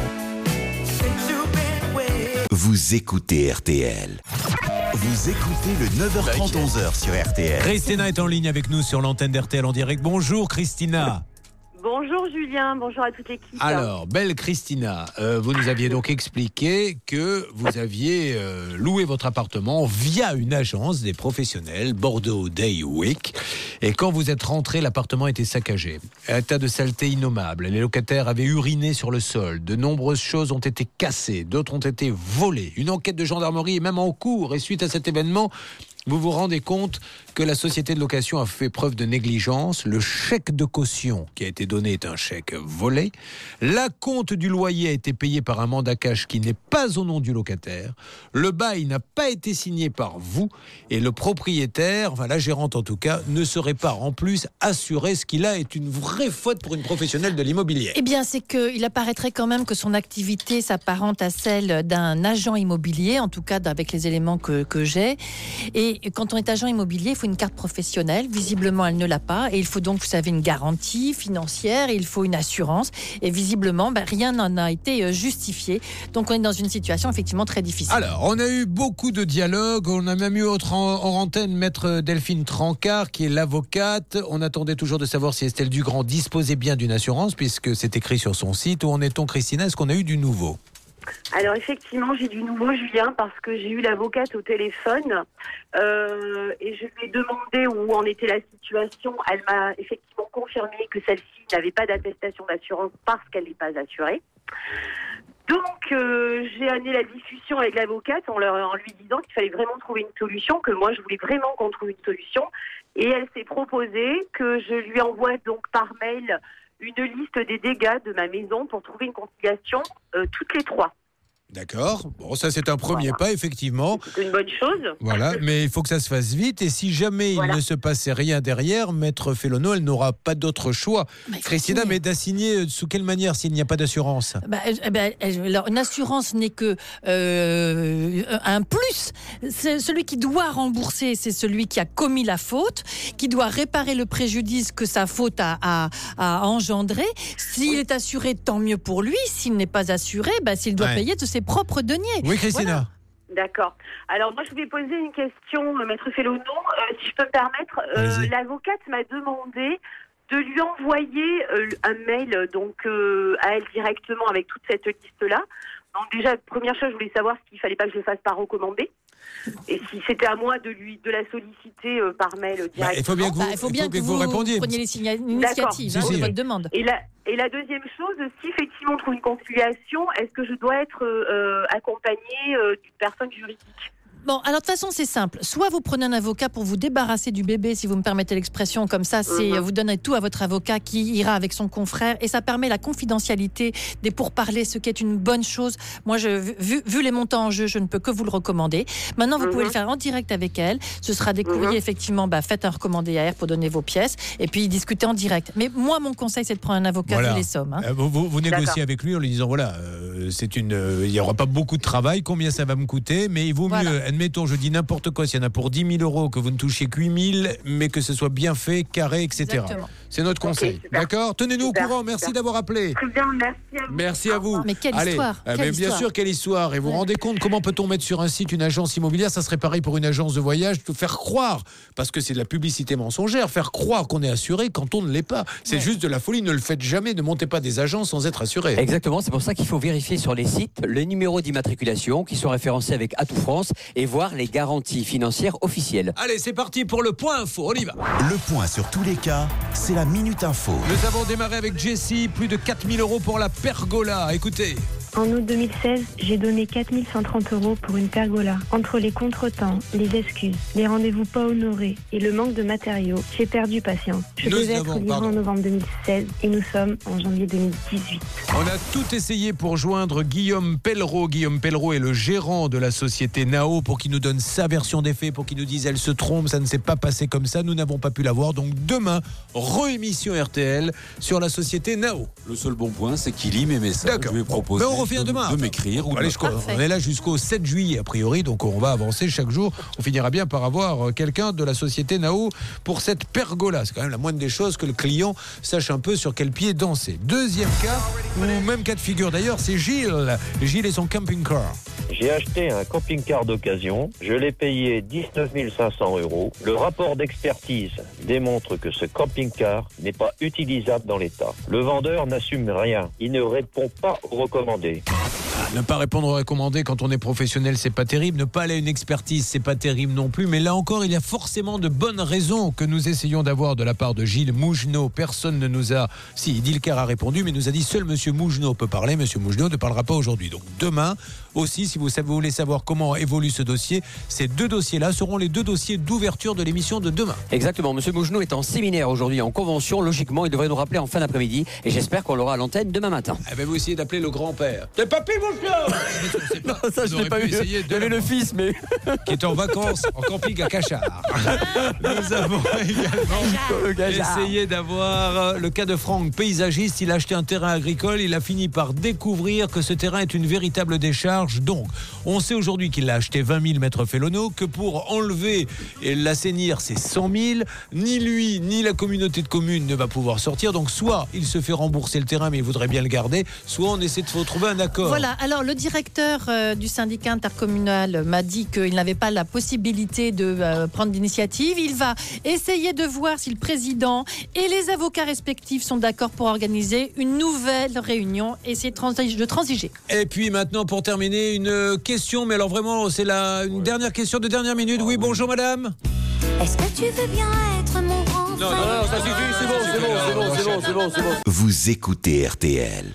Vous écoutez R T L. Vous écoutez le neuf heures trente, onze heures sur R T L. Christina est en ligne avec nous sur l'antenne d'R T L en direct. Bonjour Christina. Bonjour Julien, bonjour à toute l'équipe. Alors, belle Christina, euh, vous nous aviez donc expliqué que vous aviez euh, loué votre appartement via une agence des professionnels, Bordeaux Day Week. Et quand vous êtes rentré, l'appartement était saccagé. Un tas de saleté innommable. Les locataires avaient uriné sur le sol. De nombreuses choses ont été cassées. D'autres ont été volées. Une enquête de gendarmerie est même en cours. Et suite à cet événement, vous vous rendez compte que la société de location a fait preuve de négligence. Le chèque de caution qui a été donné est un chèque volé. L'acompte du loyer a été payé par un mandat cash qui n'est pas au nom du locataire. Le bail n'a pas été signé par vous. Et le propriétaire, enfin la gérante en tout cas, ne serait pas en plus assuré. Ce qui là est une vraie faute pour une professionnelle de l'immobilier. Eh bien, c'est qu'il apparaîtrait quand même que son activité s'apparente à celle d'un agent immobilier, en tout cas avec les éléments que, que j'ai. Et Oui, et quand on est agent immobilier, il faut une carte professionnelle. Visiblement, elle ne l'a pas. Et il faut donc, vous savez, une garantie financière. Et il faut une assurance. Et visiblement, ben, rien n'en a été justifié. Donc, on est dans une situation effectivement très difficile. Alors, on a eu beaucoup de dialogues. On a même eu autre en, en antenne, maître Delphine Trancard, qui est l'avocate. On attendait toujours de savoir si Estelle Dugrand disposait bien d'une assurance, puisque c'est écrit sur son site. Où en est-on, Christina? Est-ce qu'on a eu du nouveau? Alors effectivement, j'ai du nouveau, Julien, parce que j'ai eu l'avocate au téléphone euh, et je lui ai demandé où en était la situation. Elle m'a effectivement confirmé que celle-ci n'avait pas d'attestation d'assurance parce qu'elle n'est pas assurée. Donc euh, j'ai amené la discussion avec l'avocate en, leur, en lui disant qu'il fallait vraiment trouver une solution, que moi je voulais vraiment qu'on trouve une solution. Et elle s'est proposée que je lui envoie donc par mail une liste des dégâts de ma maison pour trouver une conciliation euh, toutes les trois. D'accord. Bon, ça c'est un premier voilà. pas, effectivement. C'est une bonne chose. Voilà, mais il faut que ça se fasse vite. Et si jamais voilà. il ne se passait rien derrière, Maître Fellono, elle n'aura pas d'autre choix. Mais Christina, mais d'assigner sous quelle manière s'il n'y a pas d'assurance? bah, bah, alors, une assurance n'est que euh, un plus. C'est celui qui doit rembourser, c'est celui qui a commis la faute, qui doit réparer le préjudice que sa faute a, a, a engendré. S'il oui. est assuré, tant mieux pour lui. S'il n'est pas assuré, bah, s'il doit ouais. payer de ses propres deniers. Oui, Christina. Voilà. D'accord. Alors, moi, je voulais poser une question, euh, Maître Fellono. Euh, si je peux me permettre, euh, l'avocate m'a demandé de lui envoyer euh, un mail donc, euh, à elle directement avec toute cette liste-là. Donc, déjà, première chose, je voulais savoir s'il ne fallait pas que je le fasse par recommandé. Et si c'était à moi de lui de la solliciter euh, par mail directement. Bah, il faut bien que vous, bah, il faut bien il faut que, que vous, vous répondiez. Preniez l'initiative, hein, c'est votre demande. Et la, et la deuxième chose, si effectivement on trouve une conciliation, est-ce que je dois être euh, accompagnée euh, d'une personne juridique? Bon, alors de toute façon, c'est simple. Soit vous prenez un avocat pour vous débarrasser du bébé, si vous me permettez l'expression, comme ça, c'est mmh. vous donnez tout à votre avocat qui ira avec son confrère et ça permet la confidentialité des pourparlers, ce qui est une bonne chose. Moi, je, vu, vu les montants en jeu, je ne peux que vous le recommander. Maintenant, vous mmh. pouvez le faire en direct avec elle. Ce sera des courriers, mmh. effectivement, bah, faites un recommandé à R pour donner vos pièces et puis discuter en direct. Mais moi, mon conseil, c'est de prendre un avocat voilà. Ah, vu les sommes. Hein. Euh, vous, vous, vous négociez avec lui en lui disant, voilà, euh, c'est une, euh, il n'y aura pas beaucoup de travail, combien ça va me coûter, mais il vaut voilà. mieux, admettons, je dis n'importe quoi, s'il y en a pour dix mille euros, que vous ne touchiez que huit mille, mais que ce soit bien fait, carré, et cetera. Exactement. C'est notre conseil. Okay, d'accord? Tenez-nous super, au courant. Merci super. d'avoir appelé. Très bien, merci à vous. Merci à vous. Mais quelle Allez, histoire. Euh, quelle mais histoire. Bien sûr, quelle histoire. Et vous vous ouais. rendez compte, comment peut-on mettre sur un site une agence immobilière? Ça serait pareil pour une agence de voyage, de faire croire, parce que c'est de la publicité mensongère, faire croire qu'on est assuré quand on ne l'est pas. C'est ouais. juste de la folie. Ne le faites jamais. Ne montez pas des agences sans être assuré. Exactement. C'est pour ça qu'il faut vérifier sur les sites le numéro d'immatriculation qui sont référencés avec Atout France et voir les garanties financières officielles. Allez, c'est parti pour le point info. On y va. Le point sur tous les cas, c'est la Minute Info. Nous avons démarré avec Jessie, plus de quatre mille euros pour la pergola. Écoutez. En août deux mille seize, j'ai donné quatre mille cent trente euros pour une pergola. Entre les contretemps, les excuses, les rendez-vous pas honorés et le manque de matériaux, j'ai perdu patience. Je nous devais avons, être livré en novembre deux mille seize et nous sommes en janvier deux mille dix-huit. On a tout essayé pour joindre Guillaume Pellereau. Guillaume Pellereau est le gérant de la société Nao pour qu'il nous donne sa version des faits, pour qu'il nous dise elle se trompe, ça ne s'est pas passé comme ça. Nous n'avons pas pu l'avoir. Donc demain, réémission R T L sur la société Nao. Le seul bon point, c'est qu'il lit mes messages. D'accord. Je vais proposer. Mais on revient demain. De m'écrire. Allez, je, on est là jusqu'au sept juillet a priori, donc on va avancer chaque jour. On finira bien par avoir quelqu'un de la société Nao pour cette pergola. C'est quand même la moindre des choses que le client sache un peu sur quel pied danser. Deuxième cas, ou même cas de figure d'ailleurs, c'est Gilles. Gilles et son camping-car. J'ai acheté un camping-car d'occasion, je l'ai payé dix-neuf mille cinq cents euros. Le rapport d'expertise démontre que ce camping-car n'est pas utilisable dans l'état. Le vendeur n'assume rien, il ne répond pas aux recommandés. Ne pas répondre aux recommandés quand on est professionnel, c'est pas terrible. Ne pas aller à une expertise, c'est pas terrible non plus. Mais là encore, il y a forcément de bonnes raisons que nous essayons d'avoir de la part de Gilles Mougenot. Personne ne nous a... Si, Dilker a répondu, mais nous a dit seul Monsieur Mougenot peut parler. Monsieur Mougenot ne parlera pas aujourd'hui. Donc demain aussi, si vous voulez savoir comment évolue ce dossier, ces deux dossiers-là seront les deux dossiers d'ouverture de l'émission de demain. Exactement. Monsieur Mougenot est en séminaire aujourd'hui, en convention. Logiquement, il devrait nous rappeler en fin d'après-midi. Et j'espère qu'on l'aura à l'antenne demain matin. Eh ben, vous essayez d'appeler le grand-père. T'es papy, mon chien. Non, ça, je n'ai pas eu. Il y avait le fils, mais... qui est en vacances en camping à Cachard. Nous avons également essayé d'avoir le cas de Franck, paysagiste. Il a acheté un terrain agricole. Il a fini par découvrir que ce terrain est une véritable décharge. charge. Donc, on sait aujourd'hui qu'il a acheté vingt mille mètres Félono, que pour enlever et l'assainir, c'est cent mille. Ni lui, ni la communauté de communes ne va pouvoir sortir. Donc, soit il se fait rembourser le terrain, mais il voudrait bien le garder, soit on essaie de trouver un accord. Voilà, alors le directeur euh, du syndicat intercommunal m'a dit qu'il n'avait pas la possibilité de euh, prendre d'initiative. Il va essayer de voir si le président et les avocats respectifs sont d'accord pour organiser une nouvelle réunion et essayer de, transi- de transiger. Et puis maintenant, pour terminer, une question, mais alors vraiment, c'est la, une dernière question de dernière minute. Oui, bonjour madame. Est-ce que tu veux bien être mon grand frère? Non, non, non, ça suffit, c'est bon, c'est bon, c'est bon, c'est bon, c'est bon, c'est bon. Vous écoutez R T L.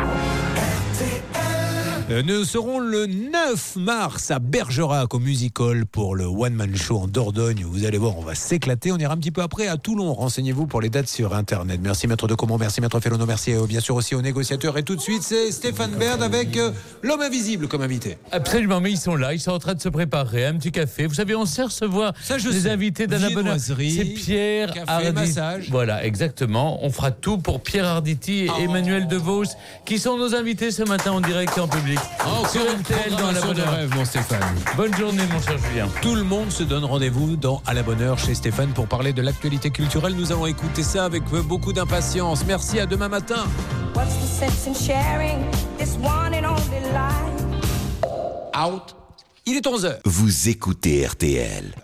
Nous serons le neuf mars à Bergerac au Music Hall pour le One Man Show en Dordogne. Vous allez voir, on va s'éclater. On ira un petit peu après à Toulon. Renseignez-vous pour les dates sur Internet. Merci Maître de Comont, merci Maître Félono, merci euh, bien sûr aussi aux négociateurs. Et tout de suite, c'est Stéphane Baird avec euh, l'homme invisible comme invité. Absolument, mais ils sont là, ils sont en train de se préparer. Un petit café. Vous savez, on sait recevoir Ça, je les sais. invités d'Anna Bonheur. C'est Pierre café, Arditi. massage. Voilà, exactement. On fera tout pour Pierre Arditi et Oh. Emmanuel DeVos, qui sont nos invités ce matin en direct et en public. Oh, Sur R T L dans la bonne de heure. rêve, mon Stéphane. Bonne journée, mon cher Julien. Tout le monde se donne rendez-vous dans À la bonne heure chez Stéphane pour parler de l'actualité culturelle. Nous allons écouter ça avec beaucoup d'impatience. Merci, à demain matin. What's the sense in sharing this one and only life? Out. Il est onze heures. Vous écoutez R T L.